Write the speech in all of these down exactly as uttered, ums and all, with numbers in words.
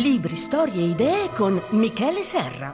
Libri, storie e idee con Michele Serra.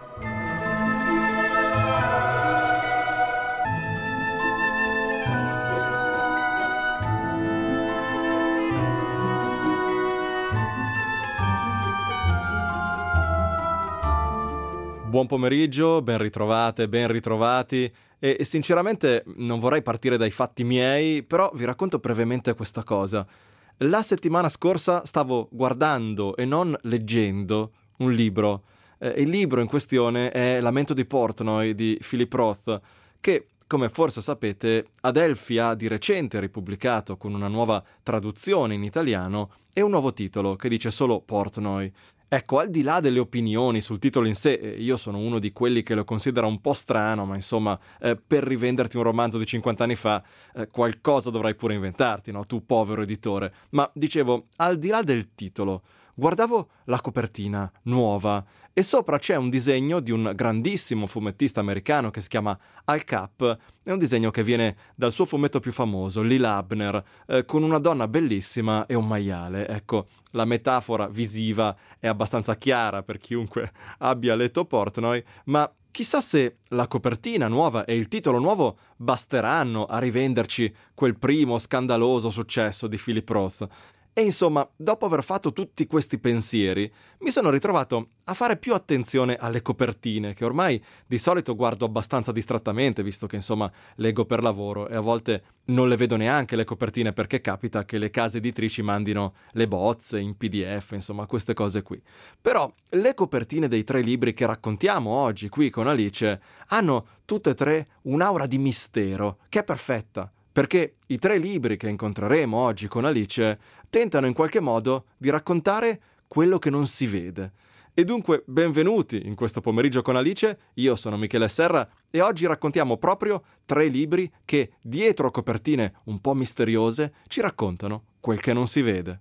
Buon pomeriggio, ben ritrovate, ben ritrovati e, e sinceramente non vorrei partire dai fatti miei, però vi racconto brevemente questa cosa. La settimana scorsa stavo guardando e non leggendo un libro. Eh, il libro in questione è Lamento di Portnoy di Philip Roth, che, come forse sapete, Adelphi ha di recente ripubblicato con una nuova traduzione in italiano e un nuovo titolo che dice solo Portnoy. Ecco, al di là delle opinioni sul titolo in sé, io sono uno di quelli che lo considera un po' strano, ma insomma, eh, per rivenderti un romanzo di cinquanta anni fa, eh, qualcosa dovrai pure inventarti, no? Tu povero editore. Ma dicevo, al di là del titolo, guardavo la copertina nuova e sopra c'è un disegno di un grandissimo fumettista americano che si chiama Al Capp. È un disegno che viene dal suo fumetto più famoso, Lila Abner, eh, con una donna bellissima e un maiale. Ecco, la metafora visiva è abbastanza chiara per chiunque abbia letto Portnoy, ma chissà se la copertina nuova e il titolo nuovo basteranno a rivenderci quel primo scandaloso successo di Philip Roth. E insomma, dopo aver fatto tutti questi pensieri, mi sono ritrovato a fare più attenzione alle copertine, che ormai di solito guardo abbastanza distrattamente, visto che insomma leggo per lavoro e a volte non le vedo neanche le copertine perché capita che le case editrici mandino le bozze in P D F, insomma queste cose qui. Però le copertine dei tre libri che raccontiamo oggi qui con Alice hanno tutte e tre un'aura di mistero che è perfetta. Perché i tre libri che incontreremo oggi con Alice tentano in qualche modo di raccontare quello che non si vede. E dunque benvenuti in questo pomeriggio con Alice, io sono Michele Serra e oggi raccontiamo proprio tre libri che, dietro copertine un po' misteriose, ci raccontano quel che non si vede.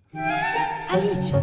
Alice.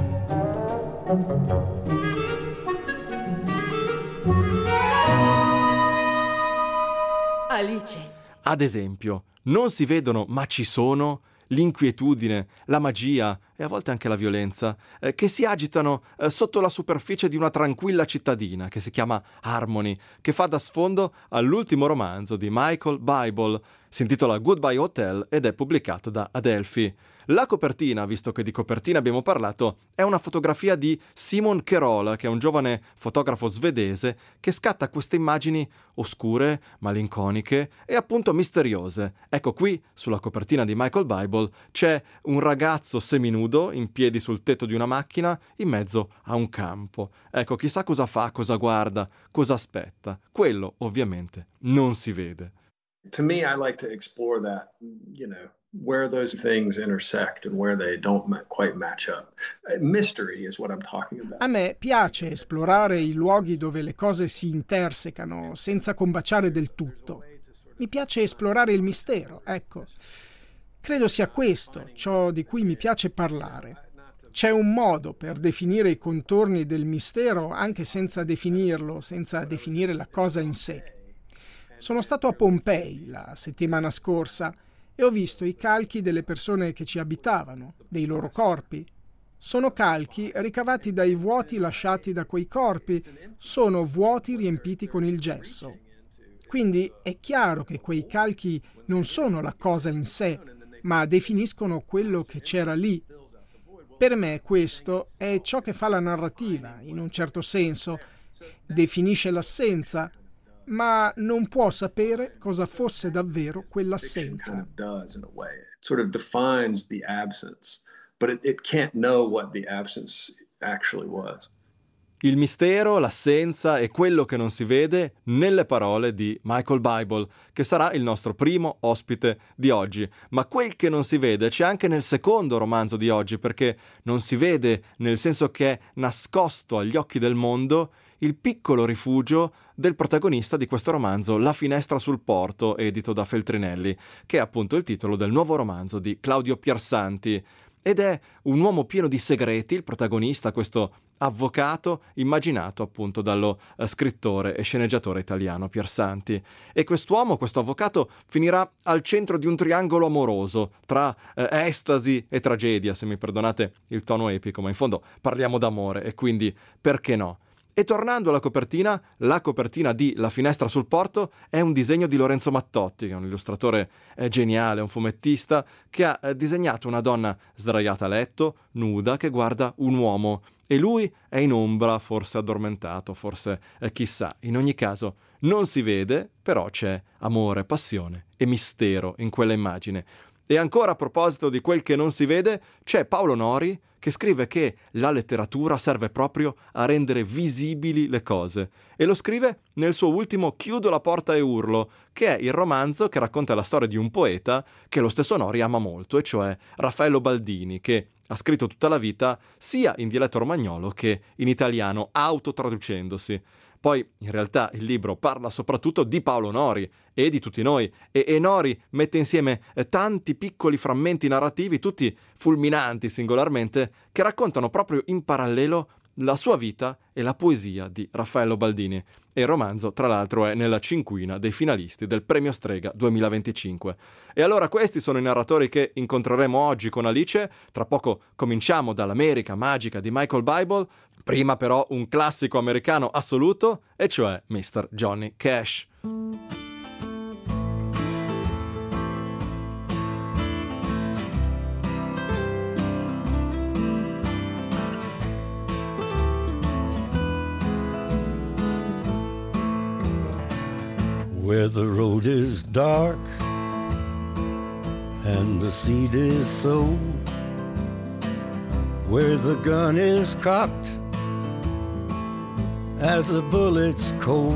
Alice. Ad esempio, non si vedono ma ci sono l'inquietudine, la magia e a volte anche la violenza eh, che si agitano eh, sotto la superficie di una tranquilla cittadina che si chiama Harmony, che fa da sfondo all'ultimo romanzo di Michael Bible. Si intitola Goodbye Hotel ed è pubblicato da Adelphi. La copertina, visto che di copertina abbiamo parlato, è una fotografia di Simon Kerola, che è un giovane fotografo svedese che scatta queste immagini oscure, malinconiche e appunto misteriose. Ecco, qui, sulla copertina di Michael Bible, c'è un ragazzo seminudo in piedi sul tetto di una macchina in mezzo a un campo. Ecco, chissà cosa fa, cosa guarda, cosa aspetta. Quello, ovviamente, non si vede. To me, I like to explore that, you know, where those things intersect and where they don't ma- quite match up. Mystery is what I'm talking about. A me piace esplorare i luoghi dove le cose si intersecano senza combaciare del tutto. Mi piace esplorare il mistero, ecco. Credo sia questo ciò di cui mi piace parlare. C'è un modo per definire i contorni del mistero anche senza definirlo, senza definire la cosa in sé. Sono stato a Pompei la settimana scorsa e ho visto i calchi delle persone che ci abitavano, dei loro corpi. Sono calchi ricavati dai vuoti lasciati da quei corpi, sono vuoti riempiti con il gesso. Quindi è chiaro che quei calchi non sono la cosa in sé, ma definiscono quello che c'era lì. Per me questo è ciò che fa la narrativa, in un certo senso. Definisce l'assenza, ma non può sapere cosa fosse davvero quell'assenza. Sort of defines the absence, but it, it can't know what the absence actually was. Il mistero, l'assenza e quello che non si vede nelle parole di Michael Bible, che sarà il nostro primo ospite di oggi. Ma quel che non si vede c'è anche nel secondo romanzo di oggi, perché non si vede nel senso che è nascosto agli occhi del mondo il piccolo rifugio del protagonista di questo romanzo, La finestra sul porto, edito da Feltrinelli, che è appunto il titolo del nuovo romanzo di Claudio Piersanti. Ed è un uomo pieno di segreti, il protagonista, questo avvocato immaginato appunto dallo eh, scrittore e sceneggiatore italiano Piersanti. E quest'uomo, questo avvocato, finirà al centro di un triangolo amoroso tra eh, estasi e tragedia, se mi perdonate il tono epico, ma in fondo parliamo d'amore e quindi perché no? E tornando alla copertina, la copertina di La finestra sul porto è un disegno di Lorenzo Mattotti, che è un illustratore eh, geniale, un fumettista, che ha eh, disegnato una donna sdraiata a letto, nuda, che guarda un uomo. E lui è in ombra, forse addormentato, forse eh, chissà. In ogni caso non si vede, però c'è amore, passione e mistero in quella immagine. E ancora a proposito di quel che non si vede, c'è Paolo Nori, che scrive che la letteratura serve proprio a rendere visibili le cose. E lo scrive nel suo ultimo Chiudo la porta e urlo, che è il romanzo che racconta la storia di un poeta che lo stesso Nori ama molto, e cioè Raffaello Baldini, che ha scritto tutta la vita sia in dialetto romagnolo che in italiano, autotraducendosi. Poi, in realtà, il libro parla soprattutto di Paolo Nori e di tutti noi, e, e Nori mette insieme eh, tanti piccoli frammenti narrativi, tutti fulminanti singolarmente, che raccontano proprio in parallelo la sua vita e la poesia di Raffaello Baldini. E il romanzo, tra l'altro, è nella cinquina dei finalisti del Premio Strega duemilaventicinque. E allora questi sono i narratori che incontreremo oggi con Alice. Tra poco cominciamo dall'America magica di Michael Bible. Prima però un classico americano assoluto, e cioè mister Johnny Cash. Where the road is dark and the seed is sown, where the gun is cocked as the bullet's cold,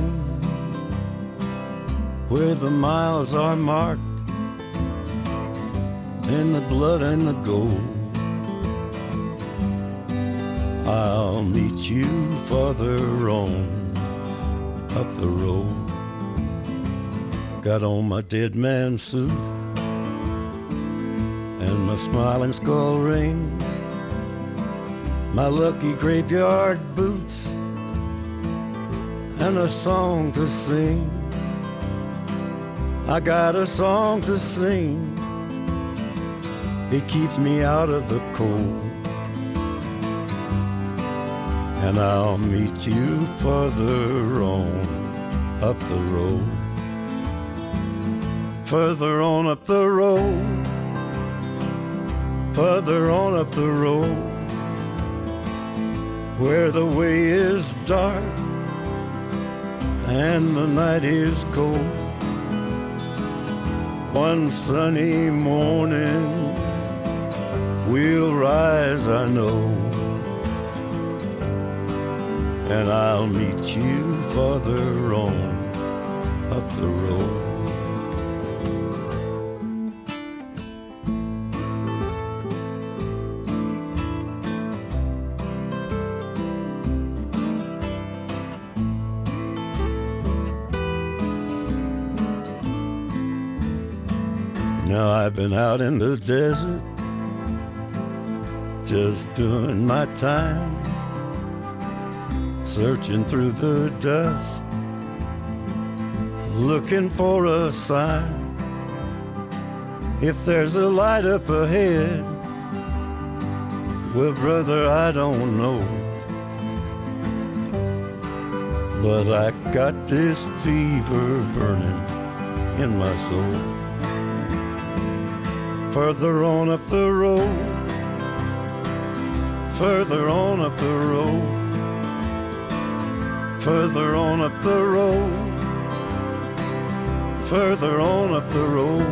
where the miles are marked in the blood and the gold. I'll meet you farther on up the road. Got on my dead man suit and my smiling skull ring, my lucky graveyard boots, and a song to sing. I got a song to sing. It keeps me out of the cold. And I'll meet you farther on up the road. Further on up the road, further on up the road, where the way is dark and the night is cold. One sunny morning we'll rise, I know, and I'll meet you farther on up the road. Now I've been out in the desert, just doing my time, searching through the dust, looking for a sign. If there's a light up ahead, well, brother, I don't know, but I got this fever burning in my soul. Further on up the road, further on up the road, further on up the road, further on up the road.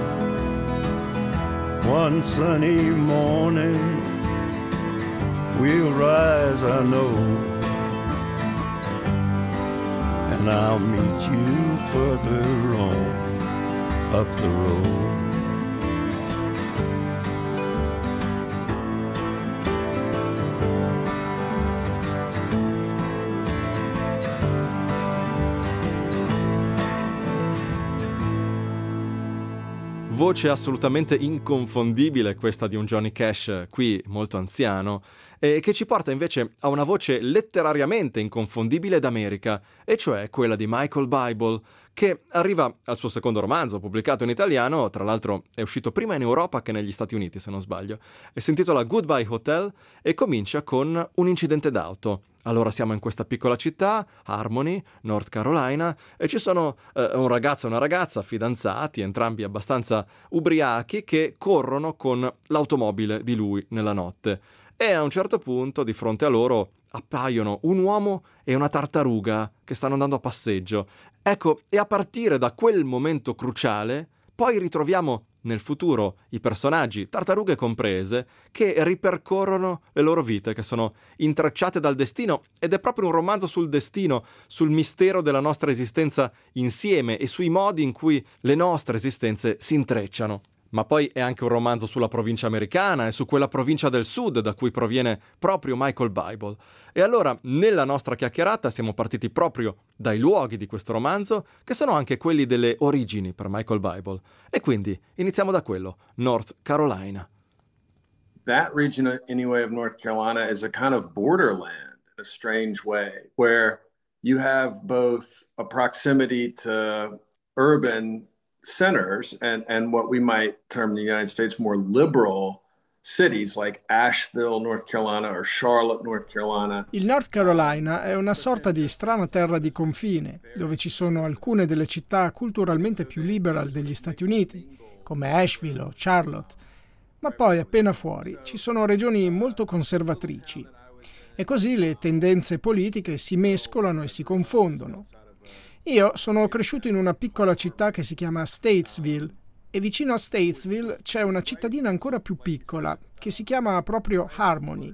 One sunny morning we'll rise, I know, and I'll meet you further on up the road. voce assolutamente inconfondibile, questa di un Johnny Cash qui molto anziano, e che ci porta invece a una voce letterariamente inconfondibile d'America, e cioè quella di Michael Bible, che arriva al suo secondo romanzo pubblicato in italiano, tra l'altro è uscito prima in Europa che negli Stati Uniti se non sbaglio, e si intitola Goodbye Hotel e comincia con un incidente d'auto. Allora siamo in questa piccola città, Harmony, North Carolina, e ci sono eh, un ragazzo e una ragazza fidanzati, entrambi abbastanza ubriachi, che corrono con l'automobile di lui nella notte. E a un certo punto di fronte a loro appaiono un uomo e una tartaruga che stanno andando a passeggio. Ecco, e a partire da quel momento cruciale, poi ritroviamo nel futuro i personaggi, tartarughe comprese, che ripercorrono le loro vite, che sono intrecciate dal destino, ed è proprio un romanzo sul destino, sul mistero della nostra esistenza insieme e sui modi in cui le nostre esistenze si intrecciano. Ma poi è anche un romanzo sulla provincia americana e su quella provincia del sud da cui proviene proprio Michael Bible. E allora, nella nostra chiacchierata, siamo partiti proprio dai luoghi di questo romanzo, che sono anche quelli delle origini per Michael Bible. E quindi iniziamo da quello, North Carolina. That region, anyway, of North Carolina is a kind of borderland in a strange way, where you have both a proximity to urban centers and, and what we might term in the United States more liberal cities like Asheville, North Carolina, or Charlotte, North Carolina. Il North Carolina è una sorta di strana terra di confine, dove ci sono alcune delle città culturalmente più liberal degli Stati Uniti, come Asheville o Charlotte, ma poi appena fuori ci sono regioni molto conservatrici. E così le tendenze politiche si mescolano e si confondono. Io sono cresciuto in una piccola città che si chiama Statesville e vicino a Statesville c'è una cittadina ancora più piccola che si chiama proprio Harmony.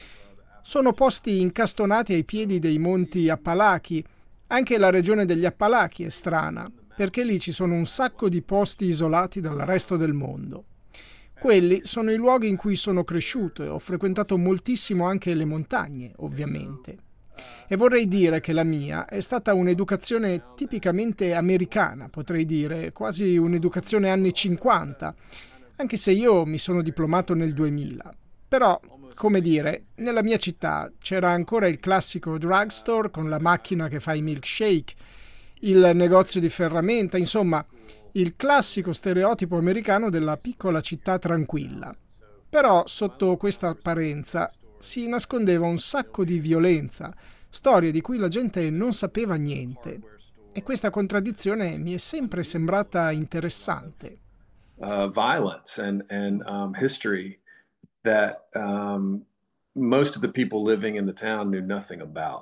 Sono posti incastonati ai piedi dei monti Appalachi. Anche la regione degli Appalachi è strana, perché lì ci sono un sacco di posti isolati dal resto del mondo. Quelli sono i luoghi in cui sono cresciuto e ho frequentato moltissimo anche le montagne, ovviamente. E vorrei dire che la mia è stata un'educazione tipicamente americana, potrei dire, quasi un'educazione anni cinquanta, anche se io mi sono diplomato nel duemila. Però, come dire, nella mia città c'era ancora il classico drugstore con la macchina che fa i milkshake, il negozio di ferramenta, insomma, il classico stereotipo americano della piccola città tranquilla. Però sotto questa apparenza si nascondeva un sacco di violenza, storie di cui la gente non sapeva niente. E questa contraddizione mi è sempre sembrata interessante. Uh, violence and, and um, history that um, most of the people living in the town knew nothing about.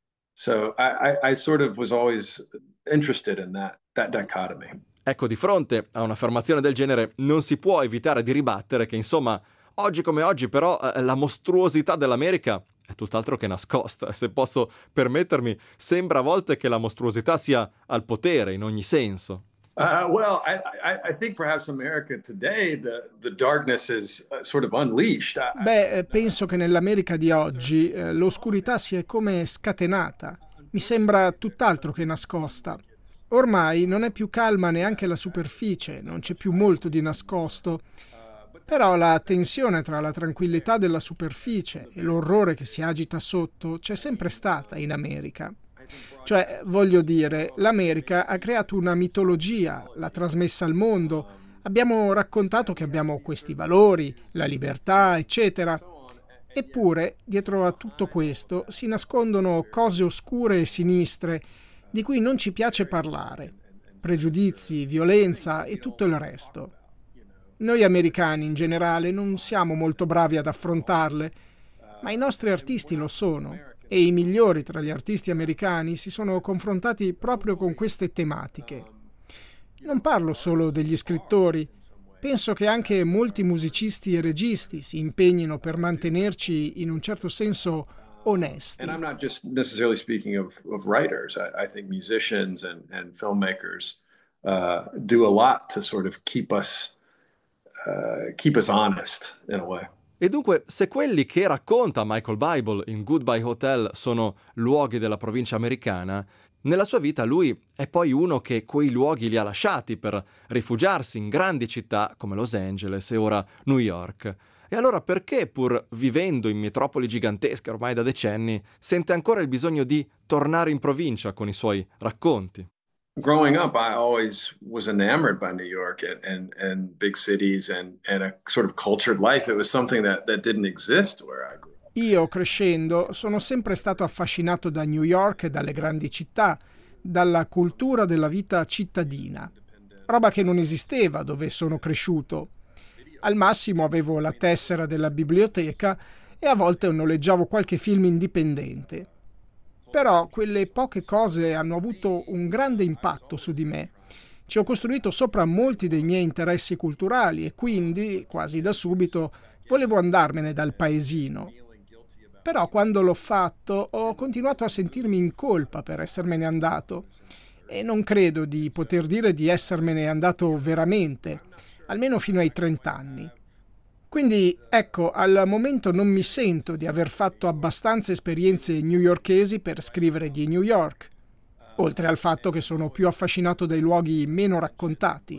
So I, I, I sort of was always interested in that, that dichotomy. Ecco, di fronte a un'affermazione del genere non si può evitare di ribattere che, insomma, oggi come oggi però la mostruosità dell'America è tutt'altro che nascosta. Se posso permettermi, sembra a volte che la mostruosità sia al potere in ogni senso. Uh, well, I, I, I think perhaps America today, the, the darkness is sort of unleashed. Beh, penso che nell'America di oggi eh, l'oscurità si è come scatenata. Mi sembra tutt'altro che nascosta. Ormai non è più calma neanche la superficie, non c'è più molto di nascosto. Però la tensione tra la tranquillità della superficie e l'orrore che si agita sotto c'è sempre stata in America. Cioè, voglio dire, l'America ha creato una mitologia, l'ha trasmessa al mondo, abbiamo raccontato che abbiamo questi valori, la libertà, eccetera. Eppure, dietro a tutto questo, si nascondono cose oscure e sinistre di cui non ci piace parlare, pregiudizi, violenza e tutto il resto. Noi americani in generale non siamo molto bravi ad affrontarle, ma i nostri artisti lo sono, e i migliori tra gli artisti americani si sono confrontati proprio con queste tematiche. Non parlo solo degli scrittori, penso che anche molti musicisti e registi si impegnino per mantenerci in un certo senso onesti. And I'm not just necessarily speaking of, of writers. I, I think musicians and, and filmmakers uh, do a lot to sort of keep us uh, keep us honest in a way. E dunque, se quelli che racconta Michael Bible in Goodbye Hotel sono luoghi della provincia americana, Nella sua vita lui è poi uno che quei luoghi li ha lasciati per rifugiarsi in grandi città come Los Angeles e ora New York. E allora perché, pur vivendo in metropoli gigantesche ormai da decenni, sente ancora il bisogno di tornare in provincia con i suoi racconti? Growing up, I always was enamored by New York and, and, and big cities and, and a sort of cultured life. It was something that, that didn't exist where I grew up. Io, crescendo, sono sempre stato affascinato da New York e dalle grandi città, dalla cultura della vita cittadina, roba che non esisteva dove sono cresciuto. Al massimo avevo la tessera della biblioteca e a volte noleggiavo qualche film indipendente. Però quelle poche cose hanno avuto un grande impatto su di me. Ci ho costruito sopra molti dei miei interessi culturali e quindi, quasi da subito, volevo andarmene dal paesino. Però quando l'ho fatto ho continuato a sentirmi in colpa per essermene andato e non credo di poter dire di essermene andato veramente, almeno fino ai trent'anni. Quindi, ecco, al momento non mi sento di aver fatto abbastanza esperienze newyorkesi per scrivere di New York, oltre al fatto che sono più affascinato dai luoghi meno raccontati.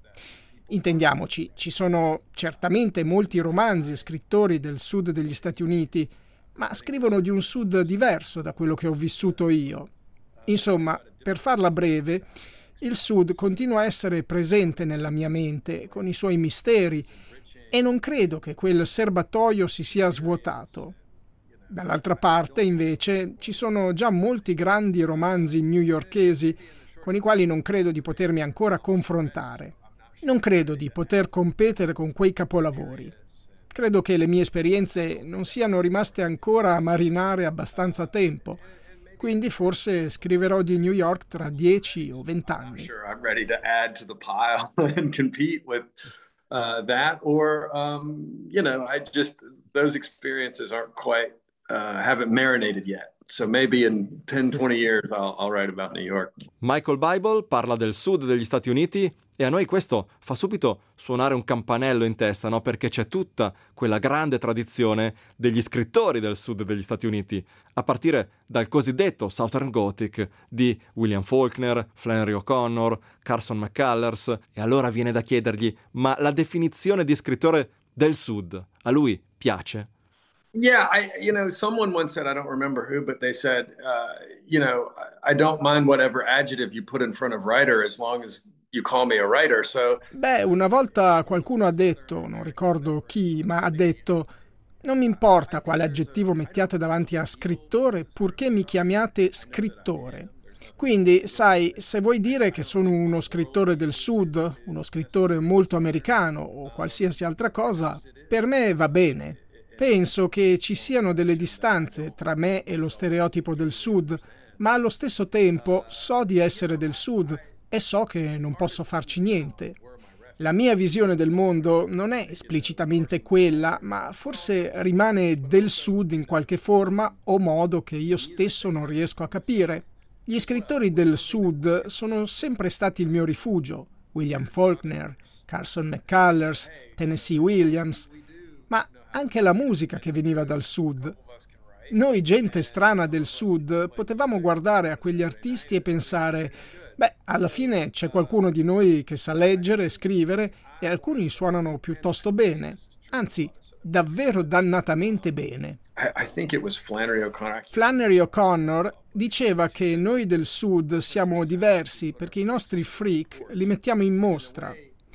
Intendiamoci, ci sono certamente molti romanzi e scrittori del sud degli Stati Uniti, ma scrivono di un sud diverso da quello che ho vissuto io. Insomma, per farla breve, il sud continua a essere presente nella mia mente, con i suoi misteri, e non credo che quel serbatoio si sia svuotato. Dall'altra parte, invece, ci sono già molti grandi romanzi newyorkesi con i quali non credo di potermi ancora confrontare. Non credo di poter competere con quei capolavori. Credo che le mie esperienze non siano rimaste ancora a marinare abbastanza tempo, quindi forse scriverò di New York tra dieci o vent'anni. I'm sure I'm ready to add to the pile and compete with uh, that, or um, you know, I just those experiences aren't quite uh, haven't marinated yet. So maybe in ten twenty years I'll, I'll write about New York. Michael Bible parla del sud degli Stati Uniti e a noi questo fa subito suonare un campanello in testa, no? Perché c'è tutta quella grande tradizione degli scrittori del sud degli Stati Uniti, a partire dal cosiddetto Southern Gothic di William Faulkner, Flannery O'Connor, Carson McCullers. E allora viene da chiedergli, ma la definizione di scrittore del sud a lui piace? Yeah, I, you know, someone once said, I don't remember who, but they said, uh, you know, I don't mind whatever adjective you put in front of writer as long as you call me a writer. So, Beh, una volta qualcuno ha detto, non ricordo chi, ma ha detto: non mi importa quale aggettivo mettiate davanti a scrittore, purché mi chiamiate scrittore. Quindi, sai, se vuoi dire che sono uno scrittore del sud, uno scrittore molto americano o qualsiasi altra cosa, per me va bene. Penso che ci siano delle distanze tra me e lo stereotipo del sud, ma allo stesso tempo so di essere del sud e so che non posso farci niente. La mia visione del mondo non è esplicitamente quella, ma forse rimane del sud in qualche forma o modo che io stesso non riesco a capire. Gli scrittori del sud sono sempre stati il mio rifugio: William Faulkner, Carson McCullers, Tennessee Williams, ma anche la musica che veniva dal sud. Noi, gente strana del sud, potevamo guardare a quegli artisti e pensare: beh, alla fine c'è qualcuno di noi che sa leggere e scrivere e alcuni suonano piuttosto bene, anzi, davvero dannatamente bene. I, I think it was Flannery O'Connor. Flannery O'Connor diceva che noi del sud siamo diversi perché i nostri freak li mettiamo in mostra.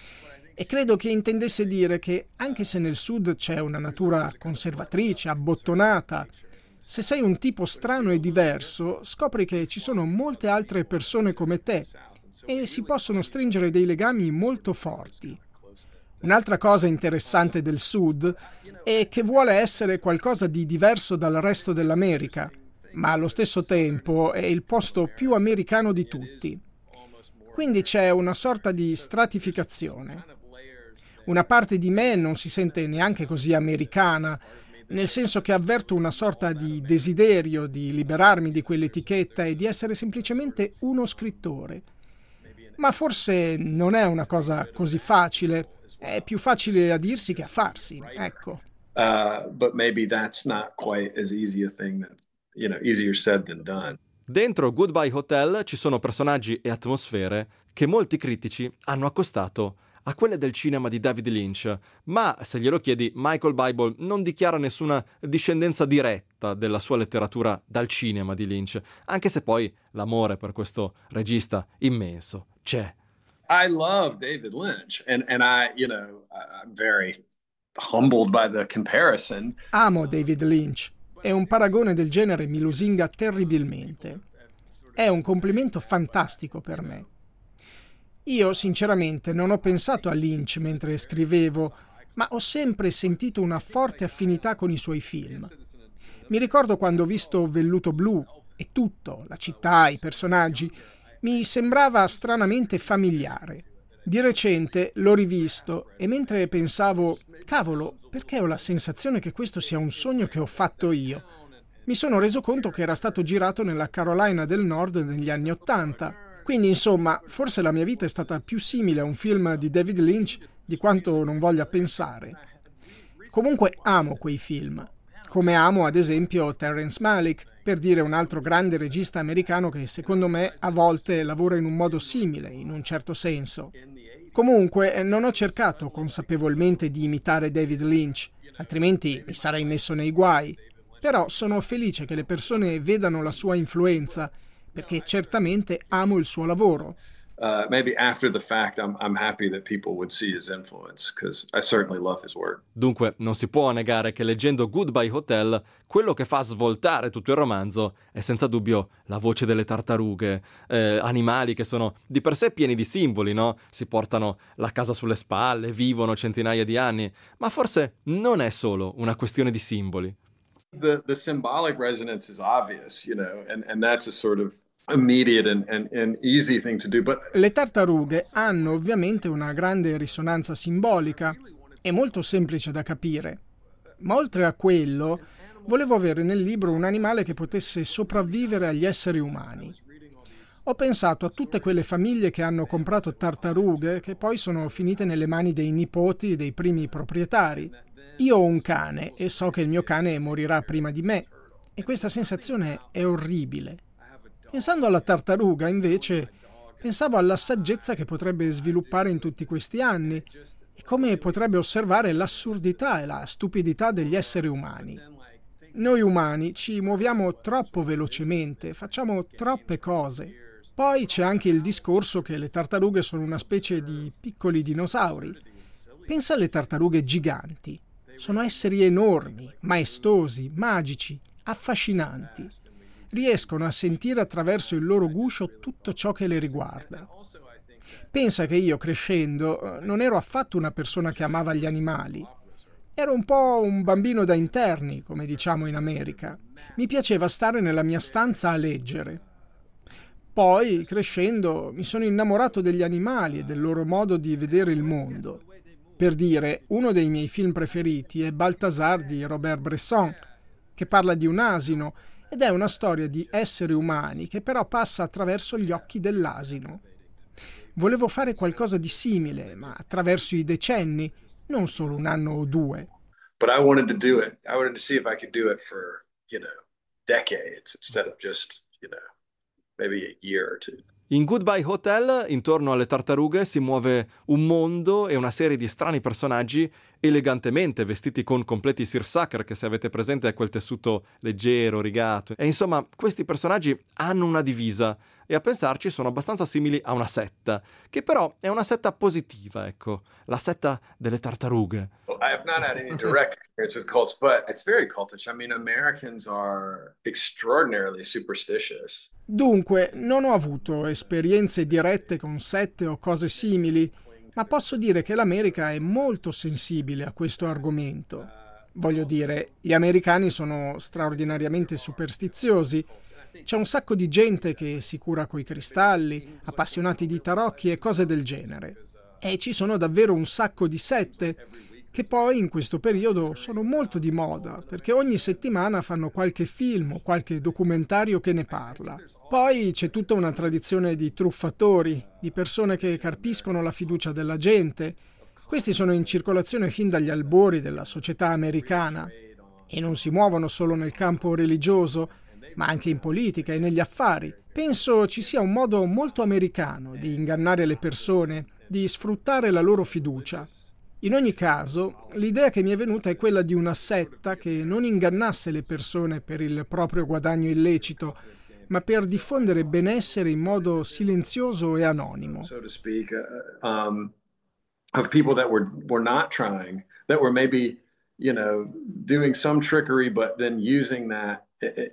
E credo che intendesse dire che anche se nel sud c'è una natura conservatrice, abbottonata, se sei un tipo strano e diverso, scopri che ci sono molte altre persone come te e si possono stringere dei legami molto forti. Un'altra cosa interessante del sud è che vuole essere qualcosa di diverso dal resto dell'America, ma allo stesso tempo è il posto più americano di tutti. Quindi c'è una sorta di stratificazione. Una parte di me non si sente neanche così americana, nel senso che avverto una sorta di desiderio di liberarmi di quell'etichetta e di essere semplicemente uno scrittore. Ma forse non è una cosa così facile, è più facile a dirsi che a farsi, ecco. Uh, but maybe that's not quite as easy a thing that, you know, easier said than done. Dentro Goodbye Hotel ci sono personaggi e atmosfere che molti critici hanno accostato a quelle del cinema di David Lynch, ma se glielo chiedi, Michael Bible non dichiara nessuna discendenza diretta della sua letteratura dal cinema di Lynch, anche se poi l'amore per questo regista immenso c'è. I love David Lynch, and and I, you know, I'm very humbled by the comparison. Amo David Lynch e un paragone del genere mi lusinga terribilmente. È un complimento fantastico per me. Io, sinceramente, non ho pensato a Lynch mentre scrivevo, ma ho sempre sentito una forte affinità con i suoi film. Mi ricordo quando ho visto Velluto Blu e tutto, la città, i personaggi, mi sembrava stranamente familiare. Di recente l'ho rivisto e mentre pensavo, cavolo, perché ho la sensazione che questo sia un sogno che ho fatto io? Mi sono reso conto che era stato girato nella Carolina del Nord negli anni Ottanta. Quindi, insomma, forse la mia vita è stata più simile a un film di David Lynch di quanto non voglia pensare. Comunque amo quei film, come amo ad esempio Terrence Malick, per dire un altro grande regista americano che secondo me a volte lavora in un modo simile, in un certo senso. Comunque non ho cercato consapevolmente di imitare David Lynch, altrimenti mi sarei messo nei guai. Però sono felice che le persone vedano la sua influenza, perché certamente amo il suo lavoro. Uh, maybe after the fact, I'm I'm happy that people would see his influence, because I certainly love his work. Dunque, non si può negare che leggendo Goodbye Hotel, quello che fa svoltare tutto il romanzo è senza dubbio la voce delle tartarughe, eh, animali che sono di per sé pieni di simboli, no? Si portano la casa sulle spalle, vivono centinaia di anni, ma forse non è solo una questione di simboli. The the symbolic resonance is obvious, you know, and, and that's a sort of immediate and, and, and easy thing to do. But Le tartarughe hanno ovviamente una grande risonanza simbolica e molto semplice da capire. Ma oltre a quello, volevo avere nel libro un animale che potesse sopravvivere agli esseri umani. Ho pensato a tutte quelle famiglie che hanno comprato tartarughe che poi sono finite nelle mani dei nipoti dei primi proprietari. Io ho un cane e so che il mio cane morirà prima di me e questa sensazione è orribile. Pensando alla tartaruga, invece, pensavo alla saggezza che potrebbe sviluppare in tutti questi anni e come potrebbe osservare l'assurdità e la stupidità degli esseri umani. Noi umani ci muoviamo troppo velocemente, facciamo troppe cose. Poi c'è anche il discorso che le tartarughe sono una specie di piccoli dinosauri. Pensa alle tartarughe giganti. Sono esseri enormi, maestosi, magici, affascinanti. Riescono a sentire attraverso il loro guscio tutto ciò che le riguarda. Pensa che io, crescendo, non ero affatto una persona che amava gli animali. Ero un po' un bambino da interni, come diciamo in America. Mi piaceva stare nella mia stanza a leggere. Poi, crescendo, mi sono innamorato degli animali e del loro modo di vedere il mondo. Per dire, uno dei miei film preferiti è Balthazar di Robert Bresson, che parla di un asino ed è una storia di esseri umani che però passa attraverso gli occhi dell'asino. Volevo fare qualcosa di simile, ma attraverso i decenni, non solo un anno o due. but I wanted to do it. I wanted to see if I could do it for, you know, decades instead of just, you know, maybe a year or two. In Goodbye Hotel, intorno alle tartarughe, si muove un mondo e una serie di strani personaggi elegantemente vestiti con completi seersucker, che se avete presente è quel tessuto leggero, rigato. E insomma, questi personaggi hanno una divisa e a pensarci sono abbastanza simili a una setta, che però è una setta positiva, ecco, la setta delle tartarughe. Well, I have not had any direct experience with cults, but it's very cultish. I mean, Americans are extraordinarily superstitious. Dunque, non ho avuto esperienze dirette con sette o cose simili, ma posso dire che l'America è molto sensibile a questo argomento. Voglio dire, gli americani sono straordinariamente superstiziosi. C'è un sacco di gente che si cura coi cristalli, appassionati di tarocchi e cose del genere. E ci sono davvero un sacco di sette, che poi in questo periodo sono molto di moda, perché ogni settimana fanno qualche film o qualche documentario che ne parla. Poi c'è tutta una tradizione di truffatori, di persone che carpiscono la fiducia della gente. Questi sono in circolazione fin dagli albori della società americana e non si muovono solo nel campo religioso, ma anche in politica e negli affari. Penso ci sia un modo molto americano di ingannare le persone, di sfruttare la loro fiducia. In ogni caso, l'idea che mi è venuta è quella di una setta che non ingannasse le persone per il proprio guadagno illecito, ma per diffondere benessere in modo silenzioso e anonimo. So to speak, uh, um, of people that were were not trying, that were maybe, you know, doing some trickery, but then using that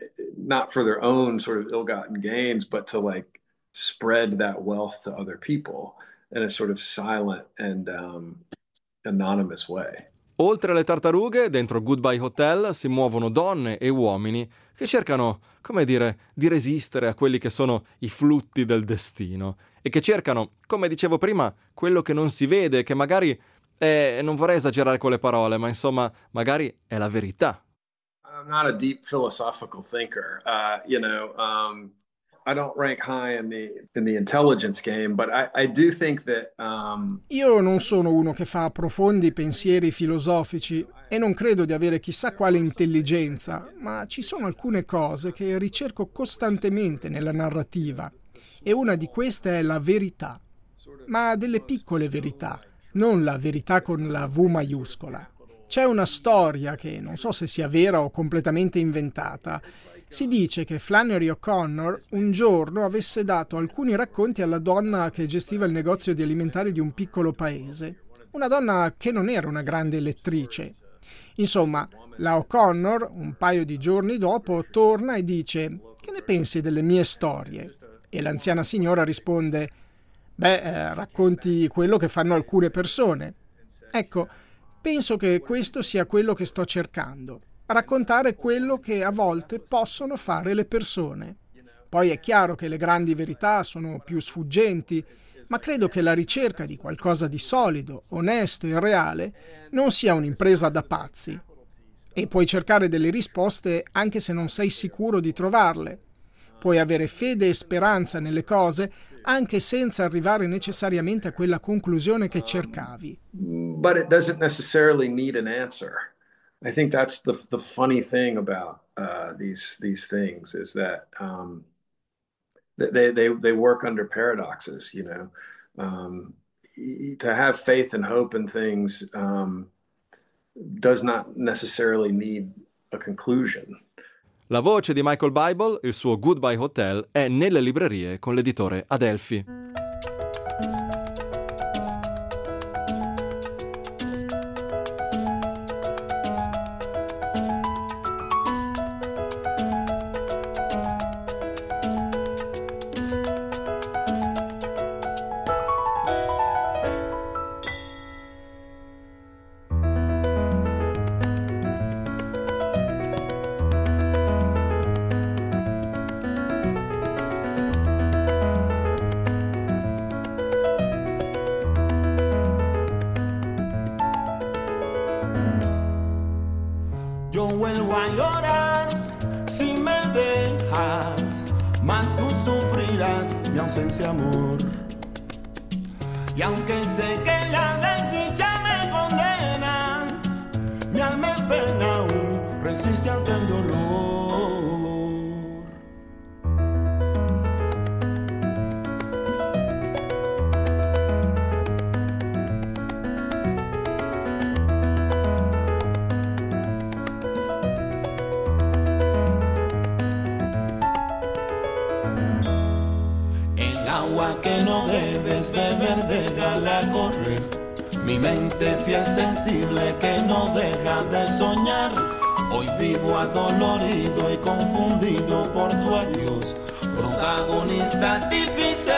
not for their own sort of ill-gotten gains, but to like spread that wealth to other people in a sort of silent and um, anonymous way. Oltre alle tartarughe, dentro Goodbye Hotel si muovono donne e uomini che cercano, come dire, di resistere a quelli che sono i flutti del destino e che cercano, come dicevo prima, quello che non si vede, che magari è, non vorrei esagerare con le parole, ma insomma, magari è la verità. I'm not a deep philosophical thinker. Uh, you know, um, I don't rank high in the in the intelligence game, but I, I do think that. Um... Io non sono uno che fa profondi pensieri filosofici e non credo di avere chissà quale intelligenza, ma ci sono alcune cose che ricerco costantemente nella narrativa e una di queste è la verità, ma delle piccole verità, non la verità con la V maiuscola. C'è una storia che non so se sia vera o completamente inventata. Si dice che Flannery O'Connor un giorno avesse dato alcuni racconti alla donna che gestiva il negozio di alimentari di un piccolo paese. Una donna che non era una grande lettrice. Insomma, la O'Connor, un paio di giorni dopo, torna e dice: «Che ne pensi delle mie storie?» E l'anziana signora risponde: «Beh, eh, racconti quello che fanno alcune persone». Ecco, penso che questo sia quello che sto cercando, raccontare quello che a volte possono fare le persone. Poi è chiaro che le grandi verità sono più sfuggenti, ma credo che la ricerca di qualcosa di solido, onesto e reale non sia un'impresa da pazzi. E puoi cercare delle risposte anche se non sei sicuro di trovarle. Puoi avere fede e speranza nelle cose anche senza arrivare necessariamente a quella conclusione che cercavi. But it doesn't necessarily need an answer. I think that's the the funny thing about uh, these these things is that um, they they they work under paradoxes. You know, um, to have faith and hope in things um, does not necessarily need a conclusion. La voce di Michael Bible, il suo Goodbye Hotel, è nelle librerie con l'editore Adelphi. Yo vuelvo a llorar si me dejas, más tú sufrirás mi ausencia, amor. Y aunque sé que la desdicha me condena, mi alma en pena aún resiste ante el dolor. Agua que no debes beber, déjala correr. Mi mente fiel, sensible, que no deja de soñar. Hoy vivo adolorido y confundido por tu adiós, protagonista difícil.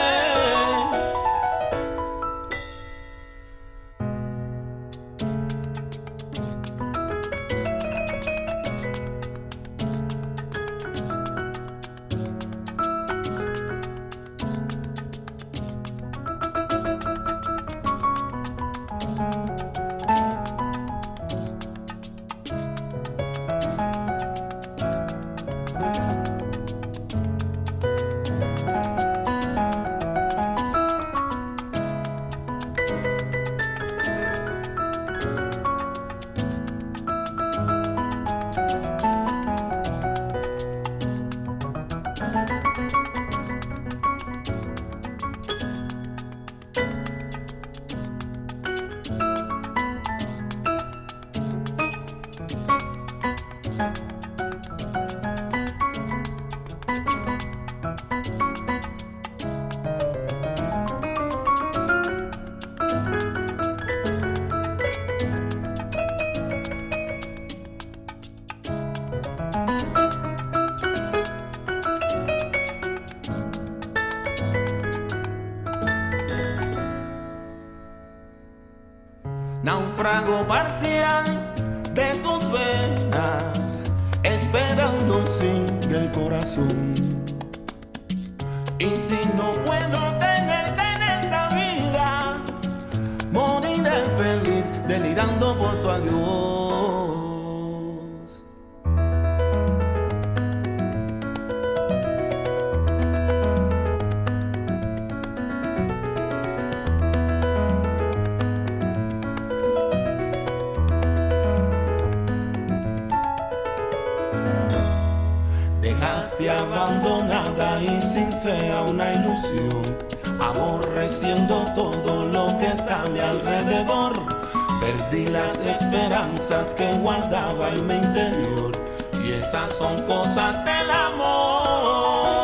náufrago parcial de tus venas, esperando sigue el corazón. Y si no puedo tenerte en esta vida, moriré feliz delirando por tu adiós. Dejaste abandonada y sin fe a una ilusión, aborreciendo todo lo que está a mi alrededor. Perdí las esperanzas que guardaba en mi interior, y esas son cosas del amor.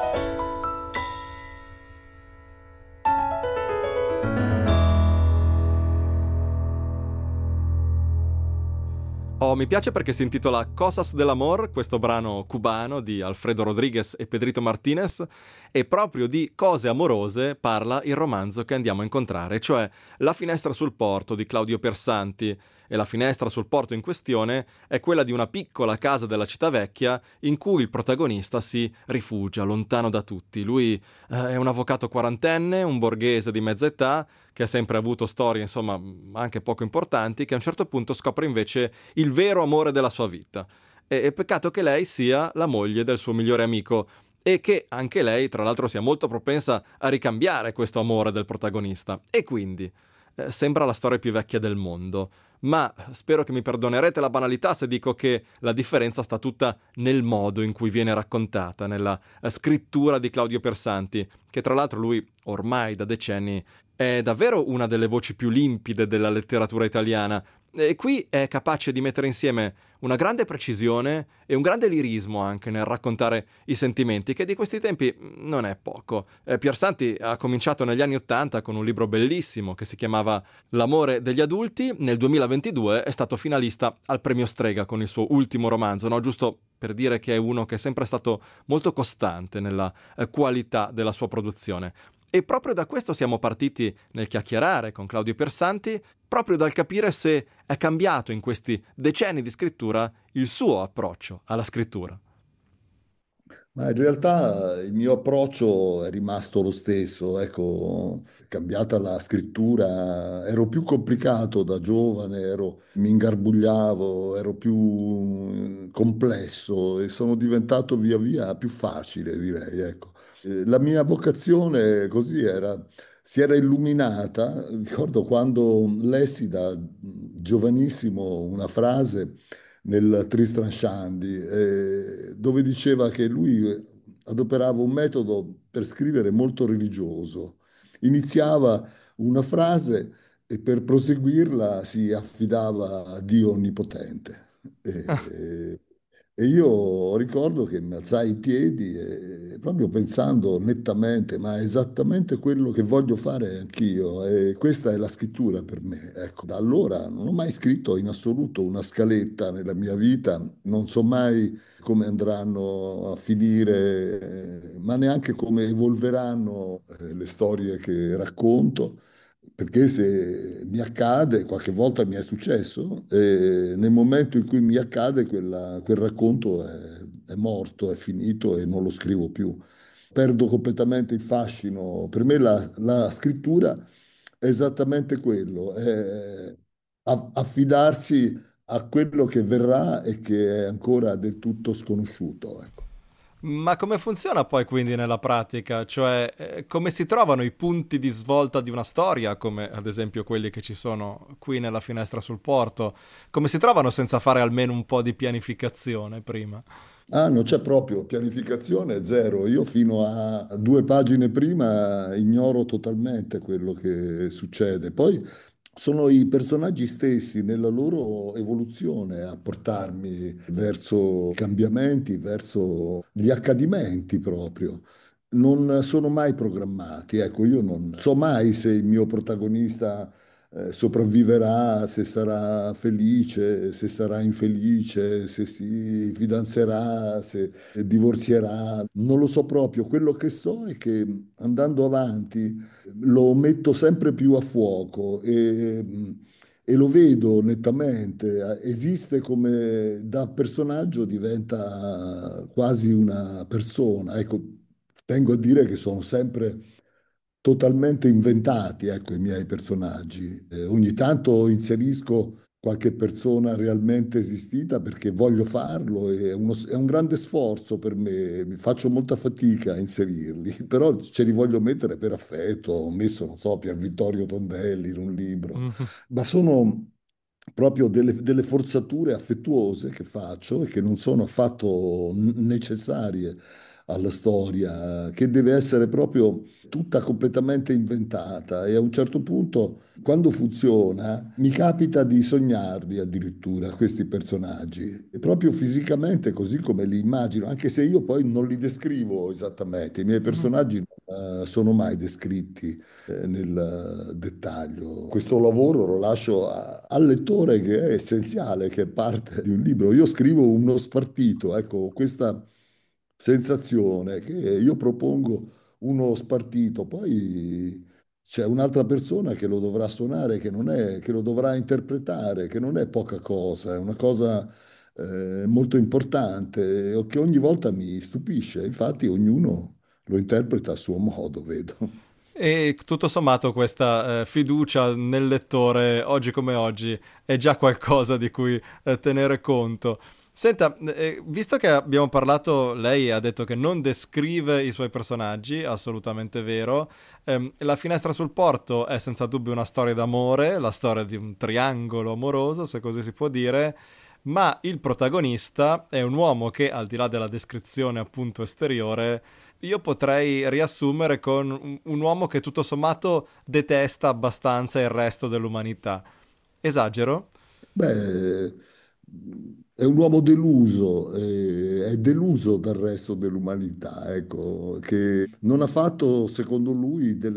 Oh, mi piace perché si intitola Cosas del Amor, questo brano cubano di Alfredo Rodriguez e Pedrito Martinez, e proprio di cose amorose parla il romanzo che andiamo a incontrare, cioè La finestra sul porto di Claudio Piersanti. E la finestra sul porto in questione è quella di una piccola casa della città vecchia in cui il protagonista si rifugia lontano da tutti. Lui eh, è un avvocato quarantenne, un borghese di mezza età, che ha sempre avuto storie, insomma, anche poco importanti, che a un certo punto scopre invece il vero amore della sua vita. E, e peccato che lei sia la moglie del suo migliore amico, e che anche lei, tra l'altro, sia molto propensa a ricambiare questo amore del protagonista. E quindi eh, sembra la storia più vecchia del mondo. Ma spero che mi perdonerete la banalità se dico che la differenza sta tutta nel modo in cui viene raccontata, nella scrittura di Claudio Piersanti, che tra l'altro lui ormai da decenni è davvero una delle voci più limpide della letteratura italiana, e qui è capace di mettere insieme una grande precisione e un grande lirismo anche nel raccontare i sentimenti, che di questi tempi non è poco. Eh, Piersanti ha cominciato negli anni Ottanta con un libro bellissimo che si chiamava L'amore degli adulti. Nel duemilaventidue è stato finalista al premio Strega con il suo ultimo romanzo, no? Giusto per dire che è uno che è sempre stato molto costante nella eh, qualità della sua produzione. E proprio da questo siamo partiti nel chiacchierare con Claudio Piersanti, proprio dal capire se è cambiato in questi decenni di scrittura il suo approccio alla scrittura. Ma in realtà il mio approccio è rimasto lo stesso, ecco, cambiata la scrittura, ero più complicato da giovane, ero- mi ingarbugliavo, ero più complesso e sono diventato via via più facile, direi, ecco. Eh, La mia vocazione così era, si era illuminata, ricordo quando lessi da giovanissimo una frase nel Tristram Shandy, eh, dove diceva che lui adoperava un metodo per scrivere molto religioso. Iniziava una frase e per proseguirla si affidava a Dio Onnipotente. E, e io ricordo che mi alzai in piedi e, proprio pensando nettamente, ma è esattamente quello che voglio fare anch'io, e questa è la scrittura per me. Ecco, da allora non ho mai scritto in assoluto una scaletta nella mia vita, non so mai come andranno a finire, eh, ma neanche come evolveranno, eh, le storie che racconto. Perché se mi accade, qualche volta mi è successo, e nel momento in cui mi accade quella- quel racconto è, è morto, è finito e non lo scrivo più. Perdo completamente il fascino. Per me la, la scrittura è esattamente quello, è a- affidarsi a quello che verrà e che è ancora del tutto sconosciuto, ecco. Ma come funziona poi quindi nella pratica? Cioè, eh, come si trovano i punti di svolta di una storia, come ad esempio quelli che ci sono qui nella finestra sul porto? Come si trovano senza fare almeno un po' di pianificazione prima? Ah, non c'è proprio pianificazione, zero. Io fino a due pagine prima ignoro totalmente quello che succede. Poi sono i personaggi stessi nella loro evoluzione a portarmi verso i cambiamenti, verso gli accadimenti proprio. Non sono mai programmati. Ecco, io non so mai se il mio protagonista eh, sopravviverà, se sarà felice, se sarà infelice, se si fidanzerà, se divorzierà. Non lo so proprio. Quello che so è che andando avanti lo metto sempre più a fuoco e, e lo vedo nettamente, esiste come da personaggio diventa quasi una persona. Ecco, tengo a dire che sono sempre totalmente inventati, ecco, i miei personaggi. Eh, ogni tanto inserisco qualche persona realmente esistita perché voglio farlo, e è, uno- è un grande sforzo per me, mi faccio molta fatica a inserirli, però ce li voglio mettere per affetto. Ho messo, non so, Pier Vittorio Tondelli in un libro, Mhm. ma sono proprio delle, delle forzature affettuose che faccio e che non sono affatto n- necessarie alla storia, che deve essere proprio tutta completamente inventata, e a un certo punto, quando funziona, mi capita di sognarli addirittura questi personaggi, e proprio fisicamente così come li immagino, anche se io poi non li descrivo esattamente. I miei Mhm. personaggi non eh, sono mai descritti eh, nel eh, dettaglio. Questo lavoro lo lascio a- al lettore, che è essenziale, che è parte di un libro. Io scrivo uno spartito, ecco, questa sensazione che io propongo uno spartito, poi c'è un'altra persona che lo dovrà suonare, che non è, che lo dovrà interpretare, che non è poca cosa, è una cosa eh, molto importante, e che ogni volta mi stupisce. Infatti ognuno lo interpreta a suo modo, vedo. E tutto sommato questa eh, fiducia nel lettore, oggi come oggi, è già qualcosa di cui eh, tenere conto. Senta, eh, visto che abbiamo parlato, lei ha detto che non descrive i suoi personaggi, assolutamente vero. Ehm, La finestra sul porto è senza dubbio una storia d'amore, la storia di un triangolo amoroso, se così si può dire, ma il protagonista è un uomo che, al di là della descrizione appunto esteriore, io potrei riassumere con un, un uomo che tutto sommato detesta abbastanza il resto dell'umanità. Esagero? Beh, è un uomo deluso, eh, è deluso dal resto dell'umanità, ecco, che non ha fatto, secondo lui, delle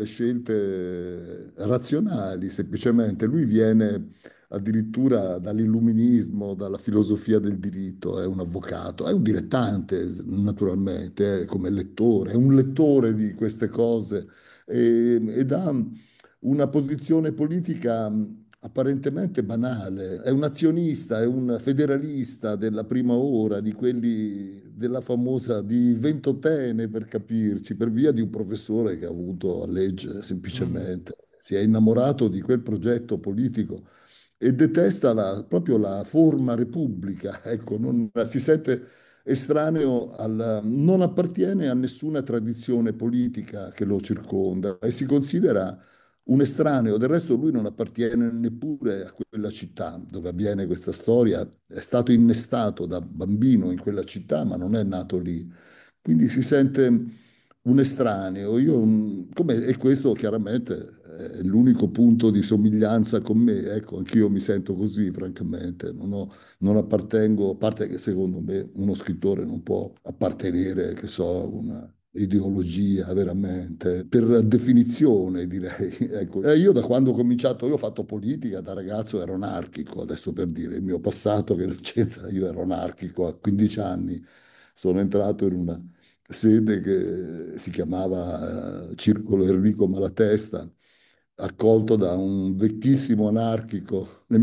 scelte razionali, semplicemente. Lui viene addirittura dall'illuminismo, dalla filosofia del diritto, è un avvocato, è un dilettante, naturalmente, eh, come lettore, è un lettore di queste cose, e- ed ha una posizione politica apparentemente banale. È un azionista, è un federalista della prima ora, di quelli della famosa di Ventotene, per capirci, per via di un professore che ha avuto a legge, Mm. semplicemente. Si è innamorato di quel progetto politico e detesta la- proprio la forma repubblica. Ecco, non, si sente estraneo al, non appartiene a nessuna tradizione politica che lo circonda e si considera un estraneo. Del resto lui non appartiene neppure a quella città dove avviene questa storia, è stato innestato da bambino in quella città, ma non è nato lì. Quindi si sente un estraneo. Io, mm, come, e questo chiaramente è l'unico punto di somiglianza con me. Ecco, anch'io mi sento così, francamente. Non ho- non appartengo, a parte che secondo me uno scrittore non può appartenere, che so, a una ideologia veramente, per definizione direi. Ecco. E io da quando ho cominciato, io ho fatto politica, da ragazzo ero anarchico, adesso per dire il mio passato che non c'entra, io ero anarchico a quindici anni, sono entrato in una sede che si chiamava eh, Circolo Enrico Malatesta, accolto da un vecchissimo anarchico nel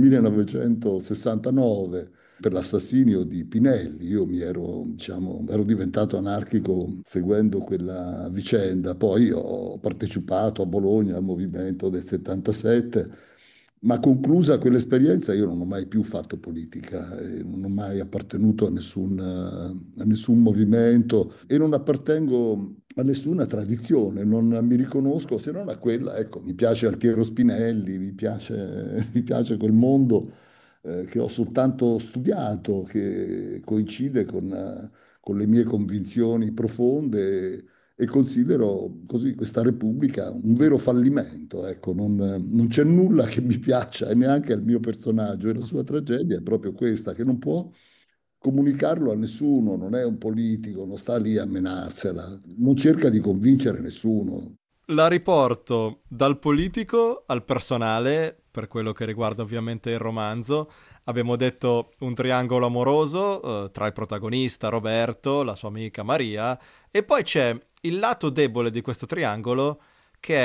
millenovecentosessantanove per l'assassinio di Pinelli. Io mi ero, diciamo, ero diventato anarchico seguendo quella vicenda. Poi ho partecipato a Bologna al movimento del settantasette, ma conclusa quell'esperienza io non ho mai più fatto politica, e non ho mai appartenuto a nessun, eh, a nessun movimento e non appartengo a nessuna tradizione, non mi riconosco se non a quella. Ecco, mi piace Altiero Spinelli, mi piace, mi piace quel mondo eh, che ho soltanto studiato, che coincide con, eh, con le mie convinzioni profonde, e considero così questa Repubblica un vero fallimento. Ecco, non, non c'è nulla che mi piaccia, e neanche al mio personaggio, e la sua tragedia è proprio questa, che non può comunicarlo a nessuno, non è un politico, non sta lì a menarsela, non cerca di convincere nessuno. La riporto dal politico al personale, per quello che riguarda ovviamente il romanzo. Abbiamo detto un triangolo amoroso eh, tra il protagonista Roberto, la sua amica Maria, e poi c'è il lato debole di questo triangolo che è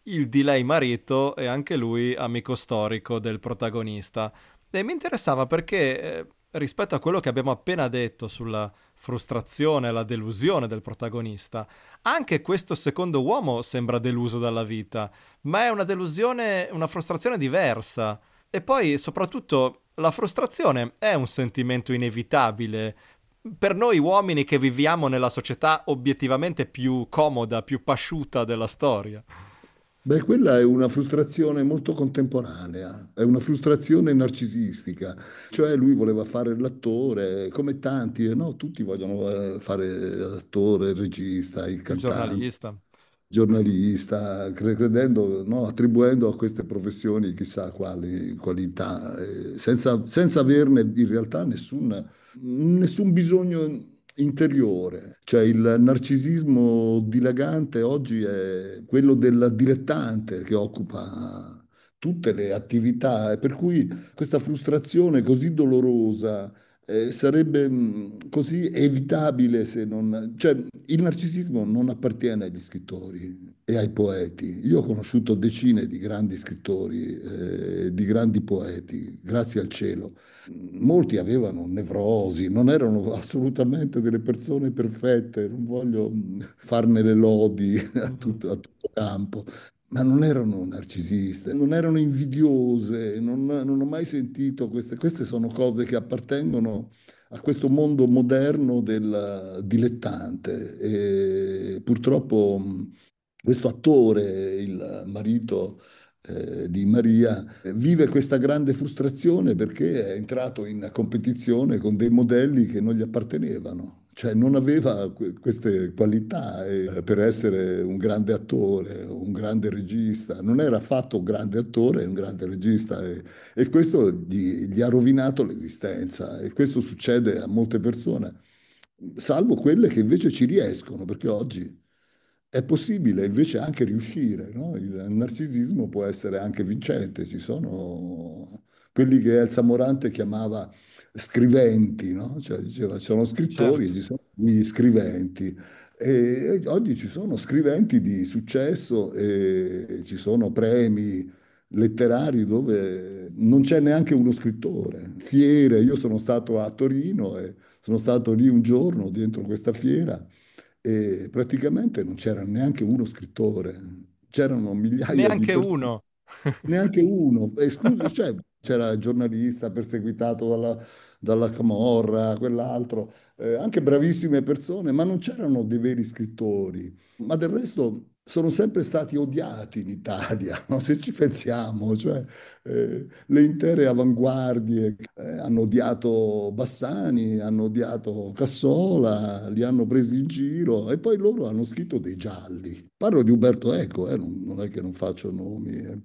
il di lei marito e anche lui amico storico del protagonista. E mi interessava perché, eh, rispetto a quello che abbiamo appena detto sulla frustrazione e la delusione del protagonista, anche questo secondo uomo sembra deluso dalla vita, ma è una delusione, una frustrazione diversa. E poi, soprattutto, la frustrazione è un sentimento inevitabile per noi uomini che viviamo nella società obiettivamente più comoda, più pasciuta della storia. Beh, quella è una frustrazione molto contemporanea, è una frustrazione narcisistica, cioè lui voleva fare l'attore, come tanti, eh, no? Tutti vogliono eh, fare l'attore, il regista, il Il cantante, giornalista. giornalista, cre- credendo, no? Attribuendo a queste professioni chissà quali qualità, eh, senza, senza averne in realtà nessun, nessun bisogno interiore, cioè il narcisismo dilagante oggi è quello del dilettante che occupa tutte le attività e per cui questa frustrazione così dolorosa eh, sarebbe mh, così evitabile se non... cioè il narcisismo non appartiene agli scrittori e ai poeti. Io ho conosciuto decine di grandi scrittori, eh, di grandi poeti, grazie al cielo. Molti avevano nevrosi, non erano assolutamente delle persone perfette, non voglio mh, farne le lodi a Mhm. tutto, a tutto campo, ma non erano narcisiste, non erano invidiose, non, non ho mai sentito queste, queste sono cose che appartengono a questo mondo moderno del dilettante e purtroppo mh, questo attore, il marito eh, di Maria, eh, vive questa grande frustrazione perché è entrato in competizione con dei modelli che non gli appartenevano. Cioè non aveva que- queste qualità eh, per essere un grande attore, un grande regista. Non era affatto un grande attore, un grande regista e, e questo gli, gli ha rovinato l'esistenza. E questo succede a molte persone, salvo quelle che invece ci riescono, perché oggi è possibile invece anche riuscire, no? Il narcisismo può essere anche vincente. Ci sono quelli che Elsa Morante chiamava scriventi, no? Cioè diceva ci sono scrittori e Certo. ci sono gli scriventi. E oggi ci sono scriventi di successo e ci sono premi letterari dove non c'è neanche uno scrittore. Fiere, io sono stato a Torino e sono stato lì un giorno dentro questa fiera e praticamente non c'era neanche uno scrittore, c'erano migliaia di Neanche persone, uno. neanche uno, escluso, cioè c'era il giornalista perseguitato dalla, dalla camorra, quell'altro, eh, anche bravissime persone, ma non c'erano dei veri scrittori. Ma del resto sono sempre stati odiati in Italia, no? Se ci pensiamo, cioè eh, le intere avanguardie eh, hanno odiato Bassani, hanno odiato Cassola, li hanno presi in giro e poi loro hanno scritto dei gialli. Parlo di Umberto Eco, eh, non, non è che non faccio nomi. eh.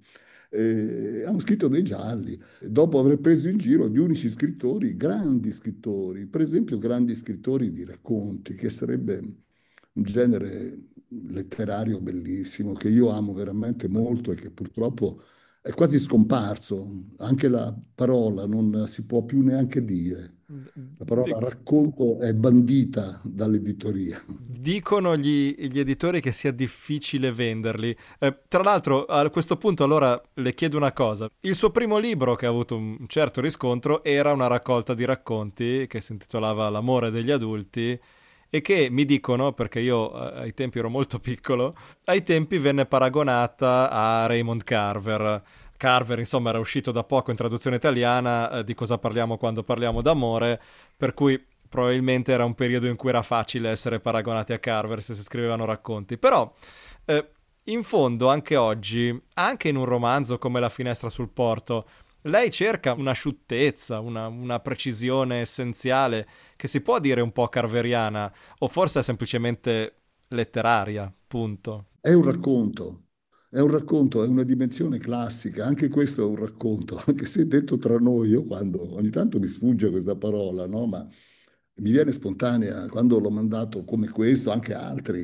Eh, hanno scritto dei gialli, dopo aver preso in giro gli unici scrittori, grandi scrittori, per esempio grandi scrittori di racconti, che sarebbe un genere letterario bellissimo, che io amo veramente molto e che purtroppo è quasi scomparso. Anche la parola non si può più neanche dire. La parola Dic- racconto è bandita dall'editoria. Dicono gli, gli editori che sia difficile venderli. Eh, tra l'altro, a questo punto, allora le chiedo una cosa. Il suo primo libro, che ha avuto un certo riscontro, era una raccolta di racconti che si intitolava L'amore degli adulti e che mi dicono, perché io eh, ai tempi ero molto piccolo, ai tempi venne paragonata a Raymond Carver. Carver, insomma, era uscito da poco in traduzione italiana, eh, di cosa parliamo quando parliamo d'amore, per cui probabilmente era un periodo in cui era facile essere paragonati a Carver se si scrivevano racconti. Però, eh, in fondo, anche oggi, anche in un romanzo come La finestra sul porto, lei cerca un'asciuttezza, una, una precisione essenziale che si può dire un po' carveriana, o forse è semplicemente letteraria, punto. È un racconto, è un racconto, è una dimensione classica, anche questo è un racconto, anche se detto tra noi, io quando ogni tanto mi sfugge questa parola, no? Ma mi viene spontanea quando l'ho mandato come questo, anche altri,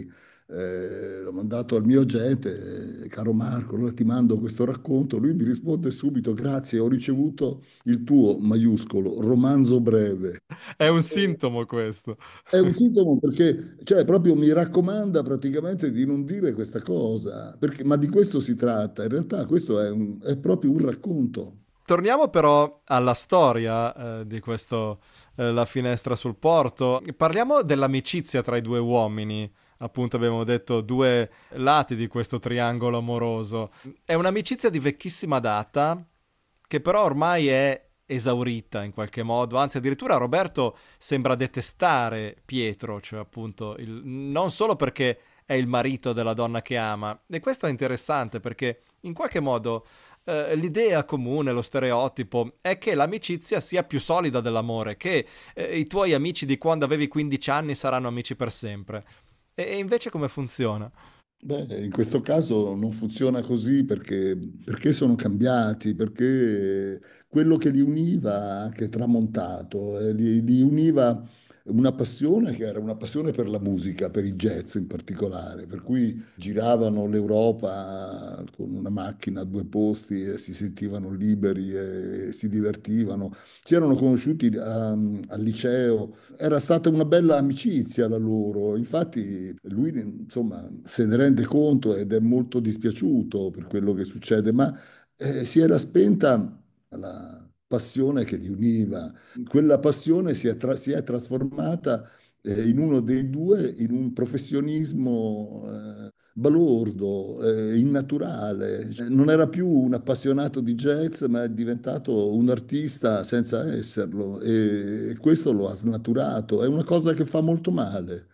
Eh, l'ho mandato al mio agente, eh, caro Marco, allora ti mando questo racconto. Lui mi risponde subito: grazie, ho ricevuto il tuo maiuscolo romanzo breve. È un sintomo questo. È un sintomo perché, cioè, proprio mi raccomanda praticamente di non dire questa cosa, perché, ma di questo si tratta. In realtà questo è, un- è proprio un racconto. Torniamo però alla storia eh, di questo eh, La finestra sul porto. Parliamo dell'amicizia tra i due uomini. Appunto abbiamo detto due lati di questo triangolo amoroso. È un'amicizia di vecchissima data che però ormai è esaurita in qualche modo, anzi addirittura Roberto sembra detestare Pietro, cioè appunto il... non solo perché è il marito della donna che ama, e questo è interessante perché in qualche modo eh, l'idea comune, lo stereotipo è che l'amicizia sia più solida dell'amore, che eh, i tuoi amici di quando avevi quindici anni saranno amici per sempre. E invece come funziona? Beh, in questo caso non funziona così perché, perché sono cambiati, perché quello che li univa ha anche tramontato, eh, li, li univa una passione che era una passione per la musica, per il jazz in particolare, per cui giravano l'Europa con una macchina a due posti e si sentivano liberi e si divertivano. Si erano conosciuti ehm, al liceo, era stata una bella amicizia la loro. Infatti lui, insomma, se ne rende conto ed è molto dispiaciuto per quello che succede, ma eh, si era spenta la passione che li univa. Quella passione si è, tra- si è trasformata eh, in uno dei due in un professionismo eh, balordo, eh, innaturale. Cioè, non era più un appassionato di jazz, ma è diventato un artista senza esserlo, e, e questo lo ha snaturato. È una cosa che fa molto male.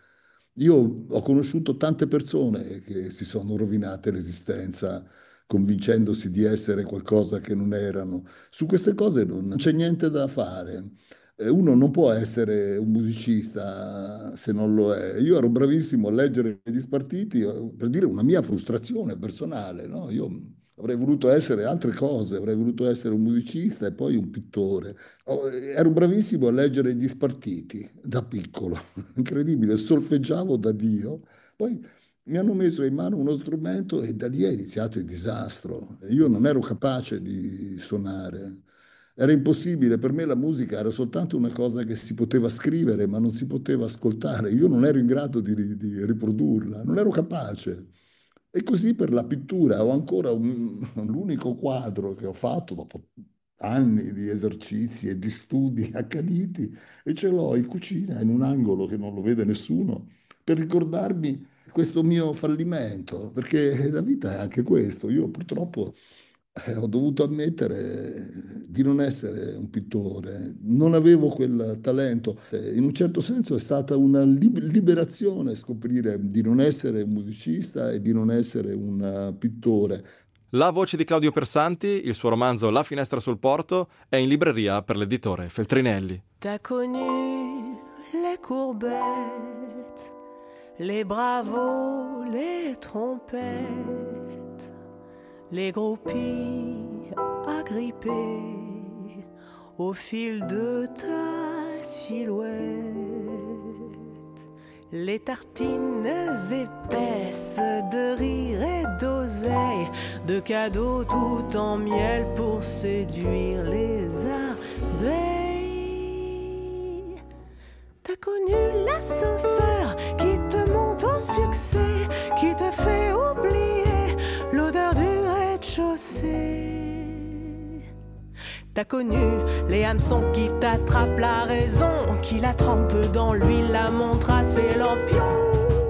Io ho conosciuto tante persone che si sono rovinate l'esistenza convincendosi di essere qualcosa che non erano. Su queste cose non c'è niente da fare. Eh, Uno non può essere un musicista se non lo è. Io ero bravissimo a leggere gli spartiti eh, per dire una mia frustrazione personale, no? Io avrei voluto essere altre cose, avrei voluto essere un musicista e poi un pittore. Oh, ero bravissimo a leggere gli spartiti da piccolo, incredibile, solfeggiavo da Dio. Poi mi hanno messo in mano uno strumento e da lì è iniziato il disastro. Io non ero capace di suonare. Era impossibile, per me la musica era soltanto una cosa che si poteva scrivere, ma non si poteva ascoltare. Io non ero in grado di, di riprodurla, non ero capace. E così per la pittura ho ancora un- l'unico quadro che ho fatto dopo anni di esercizi e di studi accaniti, e ce l'ho in cucina, in un angolo che non lo vede nessuno, per ricordarmi questo mio fallimento, perché la vita è anche questo. Io purtroppo eh, ho dovuto ammettere di non essere un pittore, non avevo quel talento. Eh, in un certo senso è stata una lib- liberazione scoprire di non essere un musicista e di non essere un eh, pittore. La voce di Claudio Persanti, il suo romanzo La finestra sul porto, è in libreria per l'editore Feltrinelli. T'as connu les courbettes, les bravos, les trompettes, les gros pies agrippés au fil de ta silhouette. Les tartines épaisses de rire et d'oseille, de cadeaux tout en miel pour séduire les abeilles. T'as connu l'ascenseur qui te monte au succès, qui te fait oublier l'odeur du rez-de-chaussée. T'as connu les hameçons qui t'attrapent la raison, qui la trempent dans l'huile, la montre à ses lampions.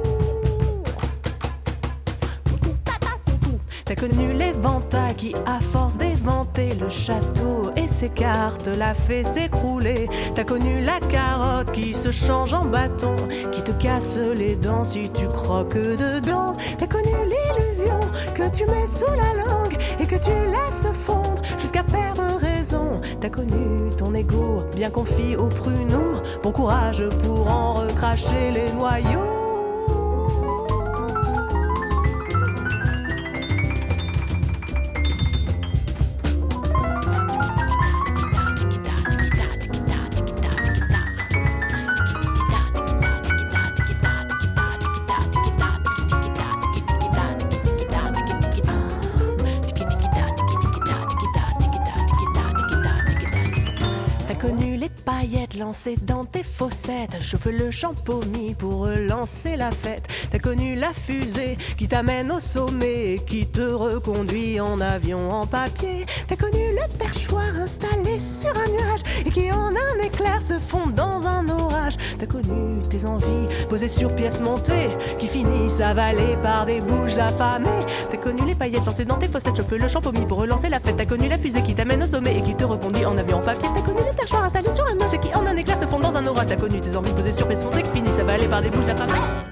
T'as connu l'éventail qui, à force d'éventer le château et ses cartes, l'a fait s'écrouler. T'as connu la carotte qui se change en bâton, qui te casse les dents si tu croques dedans. T'as connu l'illusion que tu mets sous la langue et que tu laisses fondre jusqu'à perdre raison. T'as connu ton ego bien confit aux pruneaux, bon courage pour en recracher les noyaux. paillettes lancées dans tes fossettes, chauffe le champomis pour relancer la fête. T'as connu la fusée qui t'amène au sommet et qui te reconduit en avion en papier. T'as connu le perchoir installé sur un nuage et qui en un éclair se fond dans un orage. T'as connu tes envies posées sur pièces montées qui finissent avalées par des bouches affamées. T'as connu les paillettes lancées dans tes fossettes, chauffe le champomis pour relancer la fête. T'as connu la fusée qui t'amène au sommet et qui te reconduit en avion en papier. T'as connu les perchoirs installés sur un nuage et qui en un éclair se font dans un orage. T'as connu tes envies posées sur pièces montées qui finissent avalées par des bouches affamées.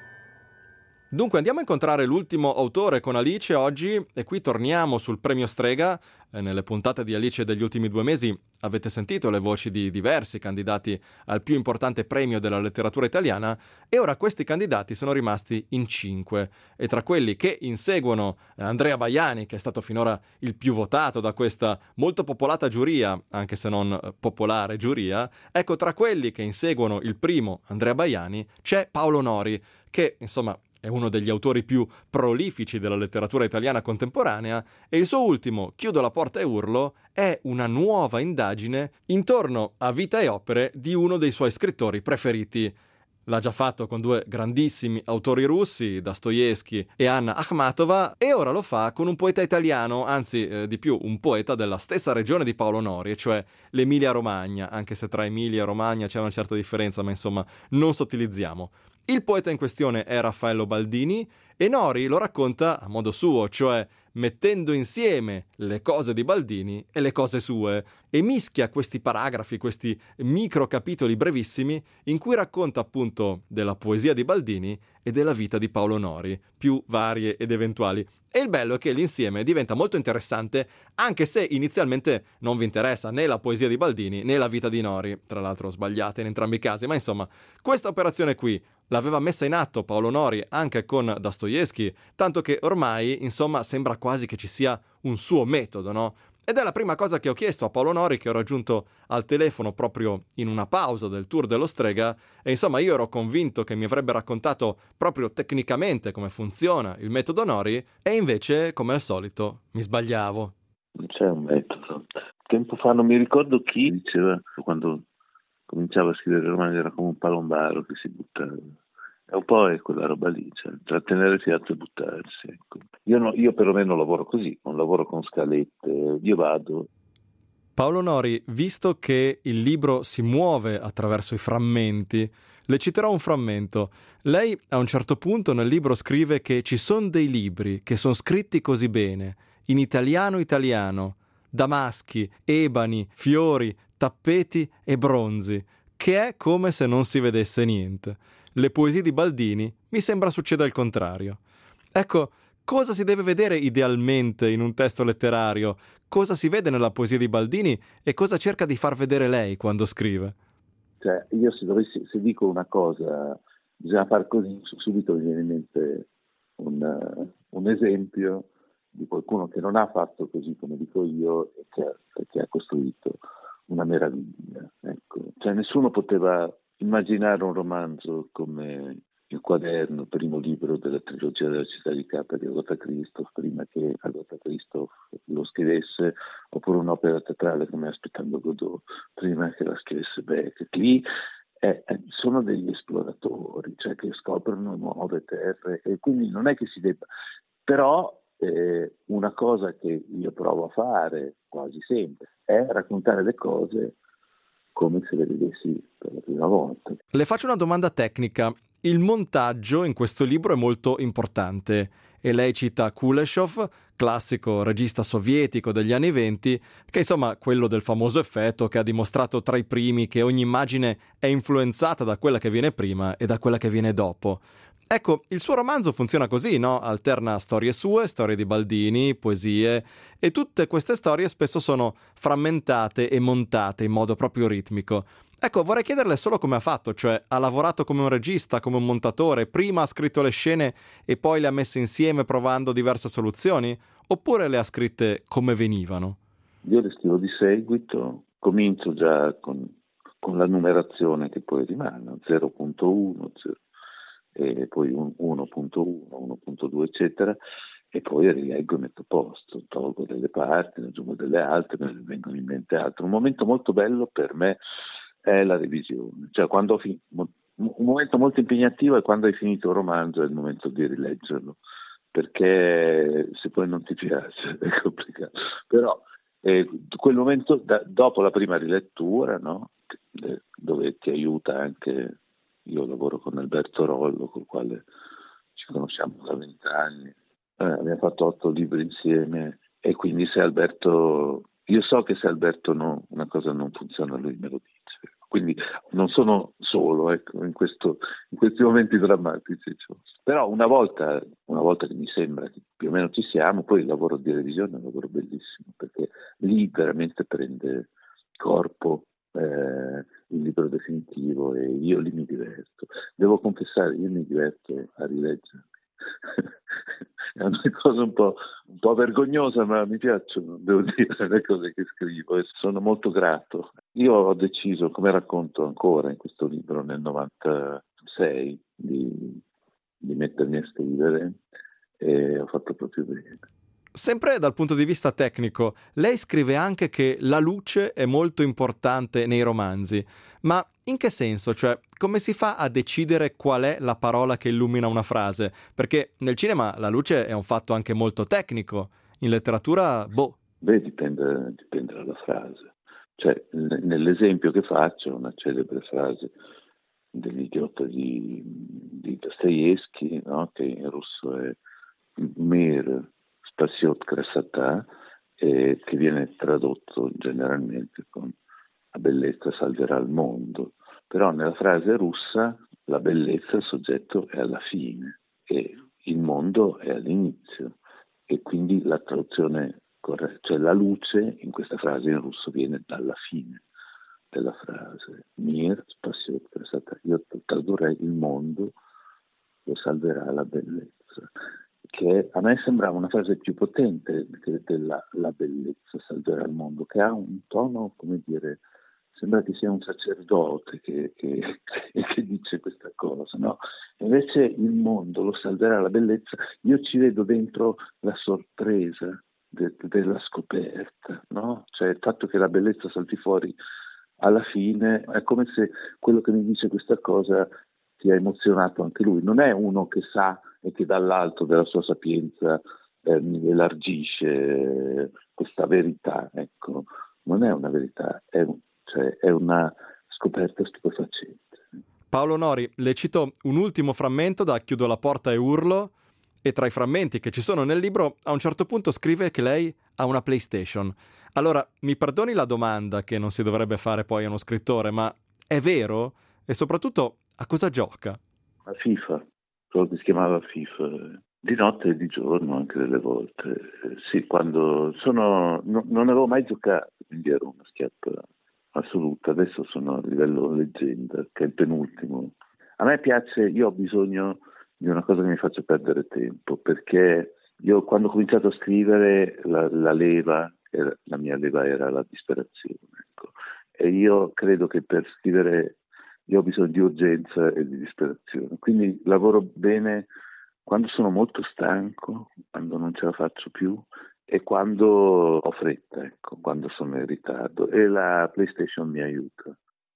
Dunque andiamo a incontrare l'ultimo autore con Alice oggi e qui torniamo sul premio Strega. Eh, nelle puntate di Alice degli ultimi due mesi avete sentito le voci di diversi candidati al più importante premio della letteratura italiana e ora questi candidati sono rimasti in cinque e tra quelli che inseguono Andrea Baiani, che è stato finora il più votato da questa molto popolata giuria, anche se non popolare giuria, ecco, tra quelli che inseguono il primo Andrea Baiani c'è Paolo Nori, che insomma è uno degli autori più prolifici della letteratura italiana contemporanea e il suo ultimo, Chiudo la porta e urlo, è una nuova indagine intorno a vita e opere di uno dei suoi scrittori preferiti. L'ha già fatto con due grandissimi autori russi, Dostoevskij e Anna Akhmatova, e ora lo fa con un poeta italiano, anzi eh, di più un poeta della stessa regione di Paolo Nori, cioè l'Emilia Romagna, anche se tra Emilia e Romagna c'è una certa differenza, ma insomma non sottilizziamo. Il poeta in questione è Raffaello Baldini e Nori lo racconta a modo suo, cioè mettendo insieme le cose di Baldini e le cose sue, e mischia questi paragrafi, questi micro capitoli brevissimi in cui racconta appunto della poesia di Baldini e della vita di Paolo Nori, più varie ed eventuali. E il bello è che l'insieme diventa molto interessante anche se inizialmente non vi interessa né la poesia di Baldini né la vita di Nori, tra l'altro sbagliate in entrambi i casi, ma insomma questa operazione qui l'aveva messa in atto Paolo Nori anche con Dostoevskij, tanto che ormai insomma sembra quasi che ci sia un suo metodo, no? Ed è la prima cosa che ho chiesto a Paolo Nori, che ho raggiunto al telefono proprio in una pausa del tour dello Strega, e insomma io ero convinto che mi avrebbe raccontato proprio tecnicamente come funziona il metodo Nori, e invece, come al solito, mi sbagliavo. Non c'è un metodo. Tempo fa non mi ricordo chi diceva, quando cominciava a scrivere romani era come un palombaro che si buttava. È un po' è quella roba lì, cioè trattenere fiato e buttarsi. Ecco. Io, no, io perlomeno lavoro così, non lavoro con scalette, io vado. Paolo Nori, visto che il libro si muove attraverso i frammenti, le citerò un frammento. Lei a un certo punto nel libro scrive che ci sono dei libri che sono scritti così bene, in italiano italiano, damaschi, ebani, fiori, tappeti e bronzi, che è come se non si vedesse niente. Le poesie di Baldini mi sembra succeda il contrario. Ecco, cosa si deve vedere idealmente in un testo letterario? Cosa si vede nella poesia di Baldini e cosa cerca di far vedere lei quando scrive? Cioè, io se, dovessi, se dico una cosa, bisogna far così, subito mi viene in mente un, un esempio di qualcuno che non ha fatto così come dico io e che, che ha costruito una meraviglia. Ecco. Cioè, nessuno poteva immaginare un romanzo come Il quaderno, primo libro della trilogia della città di Capri di Agatha Christophe, prima che Agatha Christophe lo scrivesse, oppure un'opera teatrale come Aspettando Godot, prima che la scrivesse Beckett. Lì eh, eh, sono degli esploratori, cioè che scoprono nuove terre, e quindi non è che si debba... Però eh, una cosa che io provo a fare quasi sempre è raccontare le cose come se le vedessi per la prima volta. Le faccio una domanda tecnica. Il montaggio in questo libro è molto importante e lei cita Kuleshov, classico regista sovietico degli anni venti, che insomma quello del famoso effetto che ha dimostrato tra i primi che ogni immagine è influenzata da quella che viene prima e da quella che viene dopo. Ecco, il suo romanzo funziona così, no? Alterna storie sue, storie di Baldini, poesie, e tutte queste storie spesso sono frammentate e montate in modo proprio ritmico. Ecco, vorrei chiederle solo come ha fatto, cioè ha lavorato come un regista, come un montatore, prima ha scritto le scene e poi le ha messe insieme provando diverse soluzioni, oppure le ha scritte come venivano? Io le scrivo di seguito, comincio già con, con la numerazione che poi rimane, zero punto uno, e poi uno punto uno, uno punto due, eccetera, e poi rileggo e metto a posto, tolgo delle parti, ne aggiungo delle altre, me ne vengono in mente altre. Un momento molto bello per me è la revisione. Cioè, quando ho fi- un momento molto impegnativo è quando hai finito un romanzo, è il momento di rileggerlo, perché se poi non ti piace è complicato. Però eh, quel momento, da, dopo la prima rilettura, no? Dove ti aiuta anche, io lavoro con Alberto Rollo, col quale ci conosciamo da vent'anni, eh, abbiamo fatto otto libri insieme, e quindi se Alberto, io so che se Alberto no, una cosa non funziona, lui me lo dice, quindi non sono solo, ecco, in, questo, in questi momenti drammatici, cioè. Però una volta, una volta che mi sembra che più o meno ci siamo, poi il lavoro di revisione è un lavoro bellissimo, perché lì veramente prende corpo eh, il libro definitivo, e io lì mi diverto. Devo confessare, io mi diverto a rileggere. È una cosa un po', un po' vergognosa, ma mi piacciono, devo dire, le cose che scrivo, e sono molto grato. Io ho deciso, come racconto ancora in questo libro, nel novantasei, di, di mettermi a scrivere, e ho fatto proprio bene. Sempre dal punto di vista tecnico, lei scrive anche che la luce è molto importante nei romanzi, ma in che senso? Cioè, come si fa a decidere qual è la parola che illumina una frase? Perché nel cinema la luce è un fatto anche molto tecnico, in letteratura, boh. Beh, dipende, dipende dalla frase. Cioè, n- nell'esempio che faccio, una celebre frase dell'idiota di, di Dostoevskij, no? Che in russo è Mir Spasiot Krasota, eh, che viene tradotto generalmente con la bellezza salverà il mondo, però nella frase russa la bellezza, il soggetto è alla fine e il mondo è all'inizio, e quindi la traduzione corretta, cioè la luce in questa frase in russo viene dalla fine della frase. Mir Spasiot Krasota, io tradurrei il mondo lo salverà la bellezza, che a me sembrava una frase più potente che della la bellezza salverà il mondo, che ha un tono, come dire, sembra che sia un sacerdote che, che, che dice questa cosa, no? Invece il mondo lo salverà la bellezza, io ci vedo dentro la sorpresa de, della scoperta, no? Cioè il fatto che la bellezza salti fuori alla fine, è come se quello che mi dice questa cosa ti ha emozionato anche lui. Non è uno che sa e che dall'alto della sua sapienza eh, mi elargisce questa verità, ecco. Non è una verità, è, cioè, è una scoperta stupefacente. Paolo Nori, le cito un ultimo frammento da Chiudo la porta e urlo, e tra i frammenti che ci sono nel libro a un certo punto scrive che lei ha una PlayStation. Allora, mi perdoni la domanda che non si dovrebbe fare poi a uno scrittore, ma è vero? E soprattutto, a cosa gioca? A FIFA, quello che si chiamava FIFA, di notte e di giorno anche delle volte. Eh, sì, quando sono, no, non avevo mai giocato, quindi ero una schiappa assoluta. Adesso sono a livello leggenda, che è il penultimo. A me piace, io ho bisogno di una cosa che mi faccia perdere tempo, perché io quando ho cominciato a scrivere la, la leva, era, la mia leva era la disperazione, ecco. E io credo che per scrivere io ho bisogno di urgenza e di disperazione, quindi lavoro bene quando sono molto stanco, quando non ce la faccio più e quando ho fretta, ecco, quando sono in ritardo, e la PlayStation mi aiuta.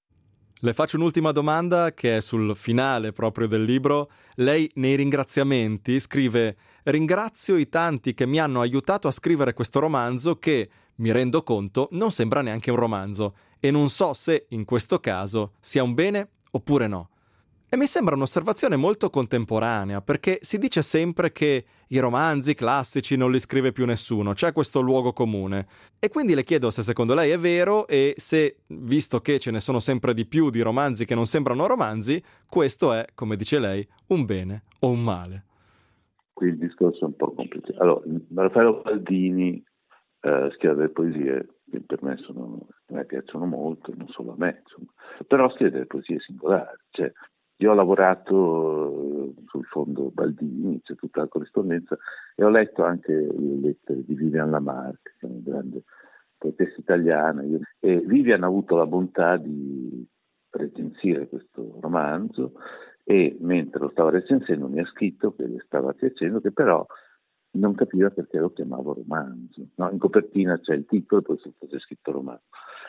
Le faccio un'ultima domanda che è sul finale proprio del libro. Lei nei ringraziamenti scrive: ringrazio i tanti che mi hanno aiutato a scrivere questo romanzo che, mi rendo conto, non sembra neanche un romanzo e non so se in questo caso sia un bene oppure no. E mi sembra un'osservazione molto contemporanea, perché si dice sempre che i romanzi classici non li scrive più nessuno, c'è questo luogo comune. E quindi le chiedo se secondo lei è vero e se, visto che ce ne sono sempre di più di romanzi che non sembrano romanzi, questo è, come dice lei, un bene o un male. Qui il discorso è un po' complicato. Allora, Raffaello Baldini eh, scrive poesie che per me, sono, a me piacciono molto, non solo a me, insomma. Però scrive delle poesie singolari, cioè io ho lavorato sul fondo Baldini, c'è tutta la corrispondenza, e ho letto anche le lettere di Vivian Lamarck, che è una grande poetessa italiana, e Vivian ha avuto la bontà di recensire questo romanzo, e mentre lo stava recensendo mi ha scritto che le stava piacendo, che però non capiva perché lo chiamavo romanzo. No, in copertina c'è il titolo e poi sotto c'è scritto romanzo.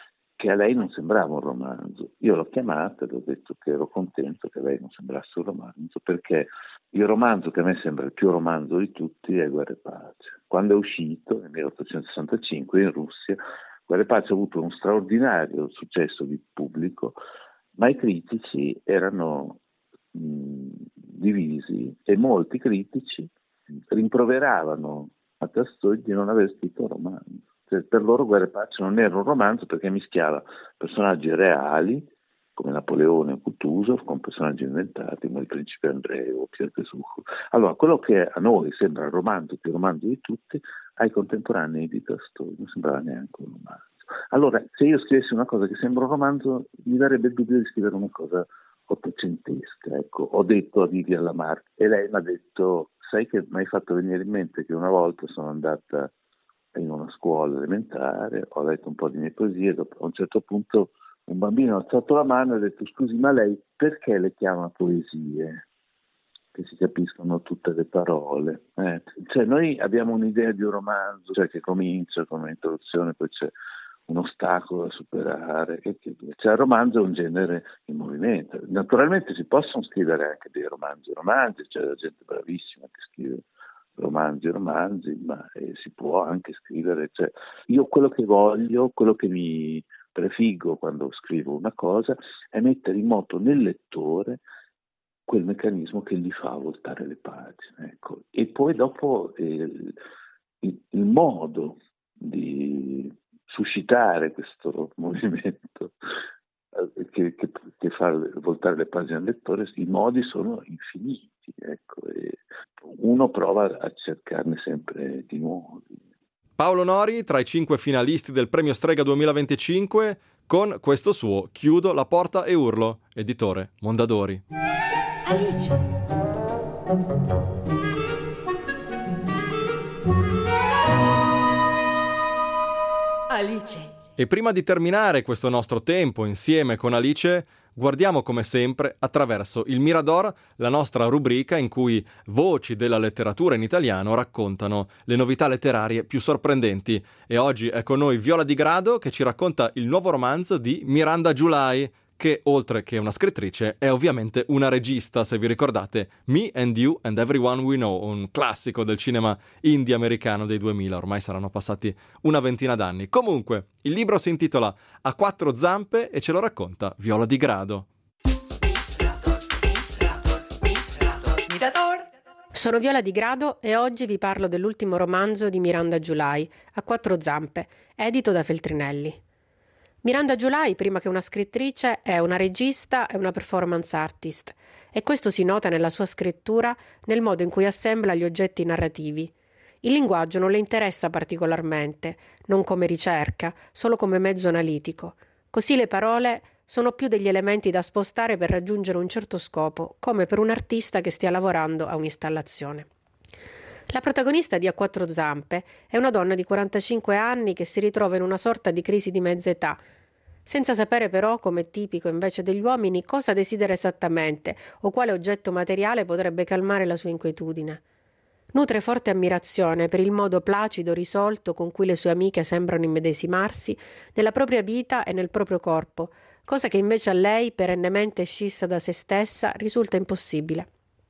che a lei non sembrava un romanzo. Io l'ho chiamata e le ho detto che ero contento che a lei non sembrasse un romanzo, perché il romanzo che a me sembra il più romanzo di tutti è Guerra e Pace. Quando è uscito nel milleottocentosessantacinque in Russia, Guerra e Pace ha avuto uno straordinario successo di pubblico, ma i critici erano mh, divisi e molti critici rimproveravano a Tolstoj di non aver scritto un romanzo. Cioè, per loro Guerra e Pace non era un romanzo perché mischiava personaggi reali come Napoleone o Kutuzov con personaggi inventati come il principe Andrei o Pierre Besucco. Allora, quello che a noi sembra il romanzo più romanzo di tutti, ai contemporanei di Tolstoj non sembrava neanche un romanzo. Allora, se io scrivessi una cosa che sembra un romanzo, mi darebbe il dubbio di scrivere una cosa ottocentesca. Ecco, ho detto a Vivian Lamarck e lei mi ha detto: sai che mi hai fatto venire in mente che una volta sono andata in una scuola elementare, ho letto un po' di mie poesie, dopo, a un certo punto un bambino ha alzato la mano e ha detto: scusi, ma lei perché le chiama poesie? Che si capiscono tutte le parole. Eh, cioè noi abbiamo un'idea di un romanzo, cioè che comincia con un'introduzione, poi c'è un ostacolo da superare. Che, che, cioè il romanzo è un genere in movimento. Naturalmente si possono scrivere anche dei romanzi romanzi, c'è cioè gente bravissima che scrive romanzi romanzi, ma eh, si può anche scrivere. Cioè, io quello che voglio, quello che mi prefiggo quando scrivo una cosa è mettere in moto nel lettore quel meccanismo che gli fa voltare le pagine, ecco. E poi dopo eh, il, il modo di suscitare questo movimento eh, che, che, che fa voltare le pagine al lettore, i modi sono infiniti, ecco, e uno prova a cercarne sempre di nuovi. Paolo Nori tra i cinque finalisti del Premio Strega duemilaventicinque con questo suo Chiudo la porta e urlo, editore Mondadori. Alice. Alice. E prima di terminare questo nostro tempo insieme con Alice, guardiamo come sempre attraverso il Mirador, la nostra rubrica in cui voci della letteratura in italiano raccontano le novità letterarie più sorprendenti. E oggi è con noi Viola Di Grado che ci racconta il nuovo romanzo di Miranda July, che oltre che una scrittrice è ovviamente una regista, se vi ricordate Me and You and Everyone We Know, un classico del cinema indie americano dei duemila, ormai saranno passati una ventina d'anni. Comunque, il libro si intitola A quattro zampe e ce lo racconta Viola Di Grado. Sono Viola Di Grado e oggi vi parlo dell'ultimo romanzo di Miranda July, A quattro zampe, edito da Feltrinelli. Miranda July, prima che una scrittrice, è una regista e una performance artist, e questo si nota nella sua scrittura, nel modo in cui assembla gli oggetti narrativi. Il linguaggio non le interessa particolarmente, non come ricerca, solo come mezzo analitico. Così le parole sono più degli elementi da spostare per raggiungere un certo scopo, come per un artista che stia lavorando a un'installazione. La protagonista di A quattro zampe è una donna di quarantacinque anni che si ritrova in una sorta di crisi di mezza età, senza sapere però, come è tipico invece degli uomini, cosa desidera esattamente o quale oggetto materiale potrebbe calmare la sua inquietudine. Nutre forte ammirazione per il modo placido risolto con cui le sue amiche sembrano immedesimarsi nella propria vita e nel proprio corpo, cosa che invece a lei, perennemente scissa da se stessa, risulta impossibile.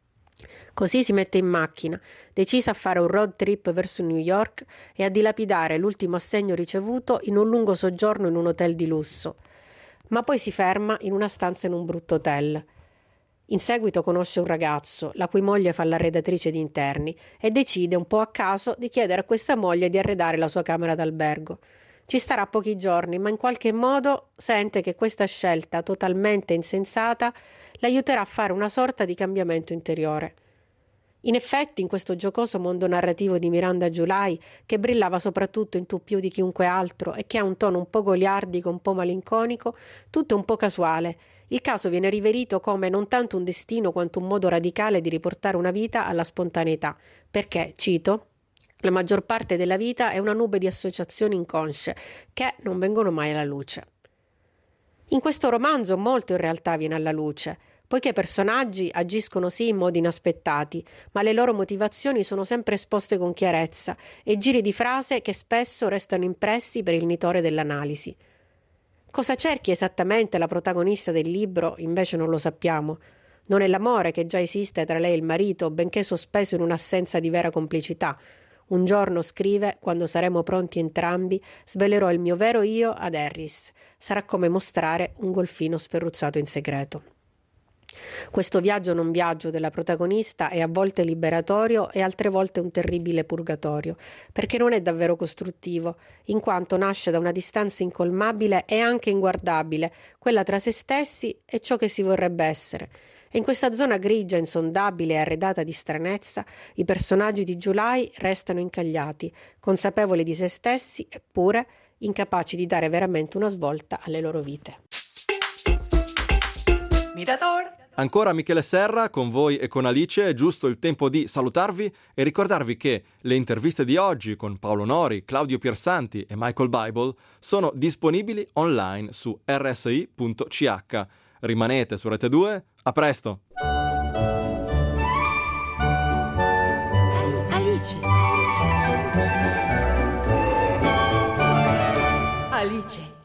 Così si mette in macchina, decisa a fare un road trip verso New York e a dilapidare l'ultimo assegno ricevuto in un lungo soggiorno in un hotel di lusso. Ma poi si ferma in una stanza in un brutto hotel. In seguito conosce un ragazzo, la cui moglie fa la redattrice di interni, e decide un po' a caso di chiedere a questa moglie di arredare la sua camera d'albergo. Ci starà pochi giorni, ma in qualche modo sente che questa scelta totalmente insensata l'aiuterà a fare una sorta di cambiamento interiore. In effetti, in questo giocoso mondo narrativo di Miranda July, che brillava soprattutto in tu più di chiunque altro e che ha un tono un po' goliardico, un po' malinconico, tutto è un po' casuale. Il caso viene riverito come non tanto un destino quanto un modo radicale di riportare una vita alla spontaneità, perché, cito, la maggior parte della vita è una nube di associazioni inconsce che non vengono mai alla luce. In questo romanzo molto in realtà viene alla luce, poiché i personaggi agiscono sì in modi inaspettati, ma le loro motivazioni sono sempre esposte con chiarezza e giri di frase che spesso restano impressi per il nitore dell'analisi. Cosa cerchi esattamente la protagonista del libro, invece non lo sappiamo. Non è l'amore che già esiste tra lei e il marito, benché sospeso in un'assenza di vera complicità. Un giorno, scrive, quando saremo pronti entrambi, svelerò il mio vero io ad Harris. Sarà come mostrare un golfino sferruzzato in segreto. Questo viaggio non viaggio della protagonista è a volte liberatorio e altre volte un terribile purgatorio, perché non è davvero costruttivo, in quanto nasce da una distanza incolmabile e anche inguardabile, quella tra se stessi e ciò che si vorrebbe essere. E in questa zona grigia, insondabile e arredata di stranezza, i personaggi di July restano incagliati, consapevoli di se stessi, eppure incapaci di dare veramente una svolta alle loro vite. Mirador. Ancora Michele Serra con voi e con Alice, è giusto il tempo di salutarvi e ricordarvi che le interviste di oggi con Paolo Nori, Claudio Piersanti e Michael Bible sono disponibili online su erre esse i punto ci acca. Rimanete su Rete due, a presto! Alice. Alice.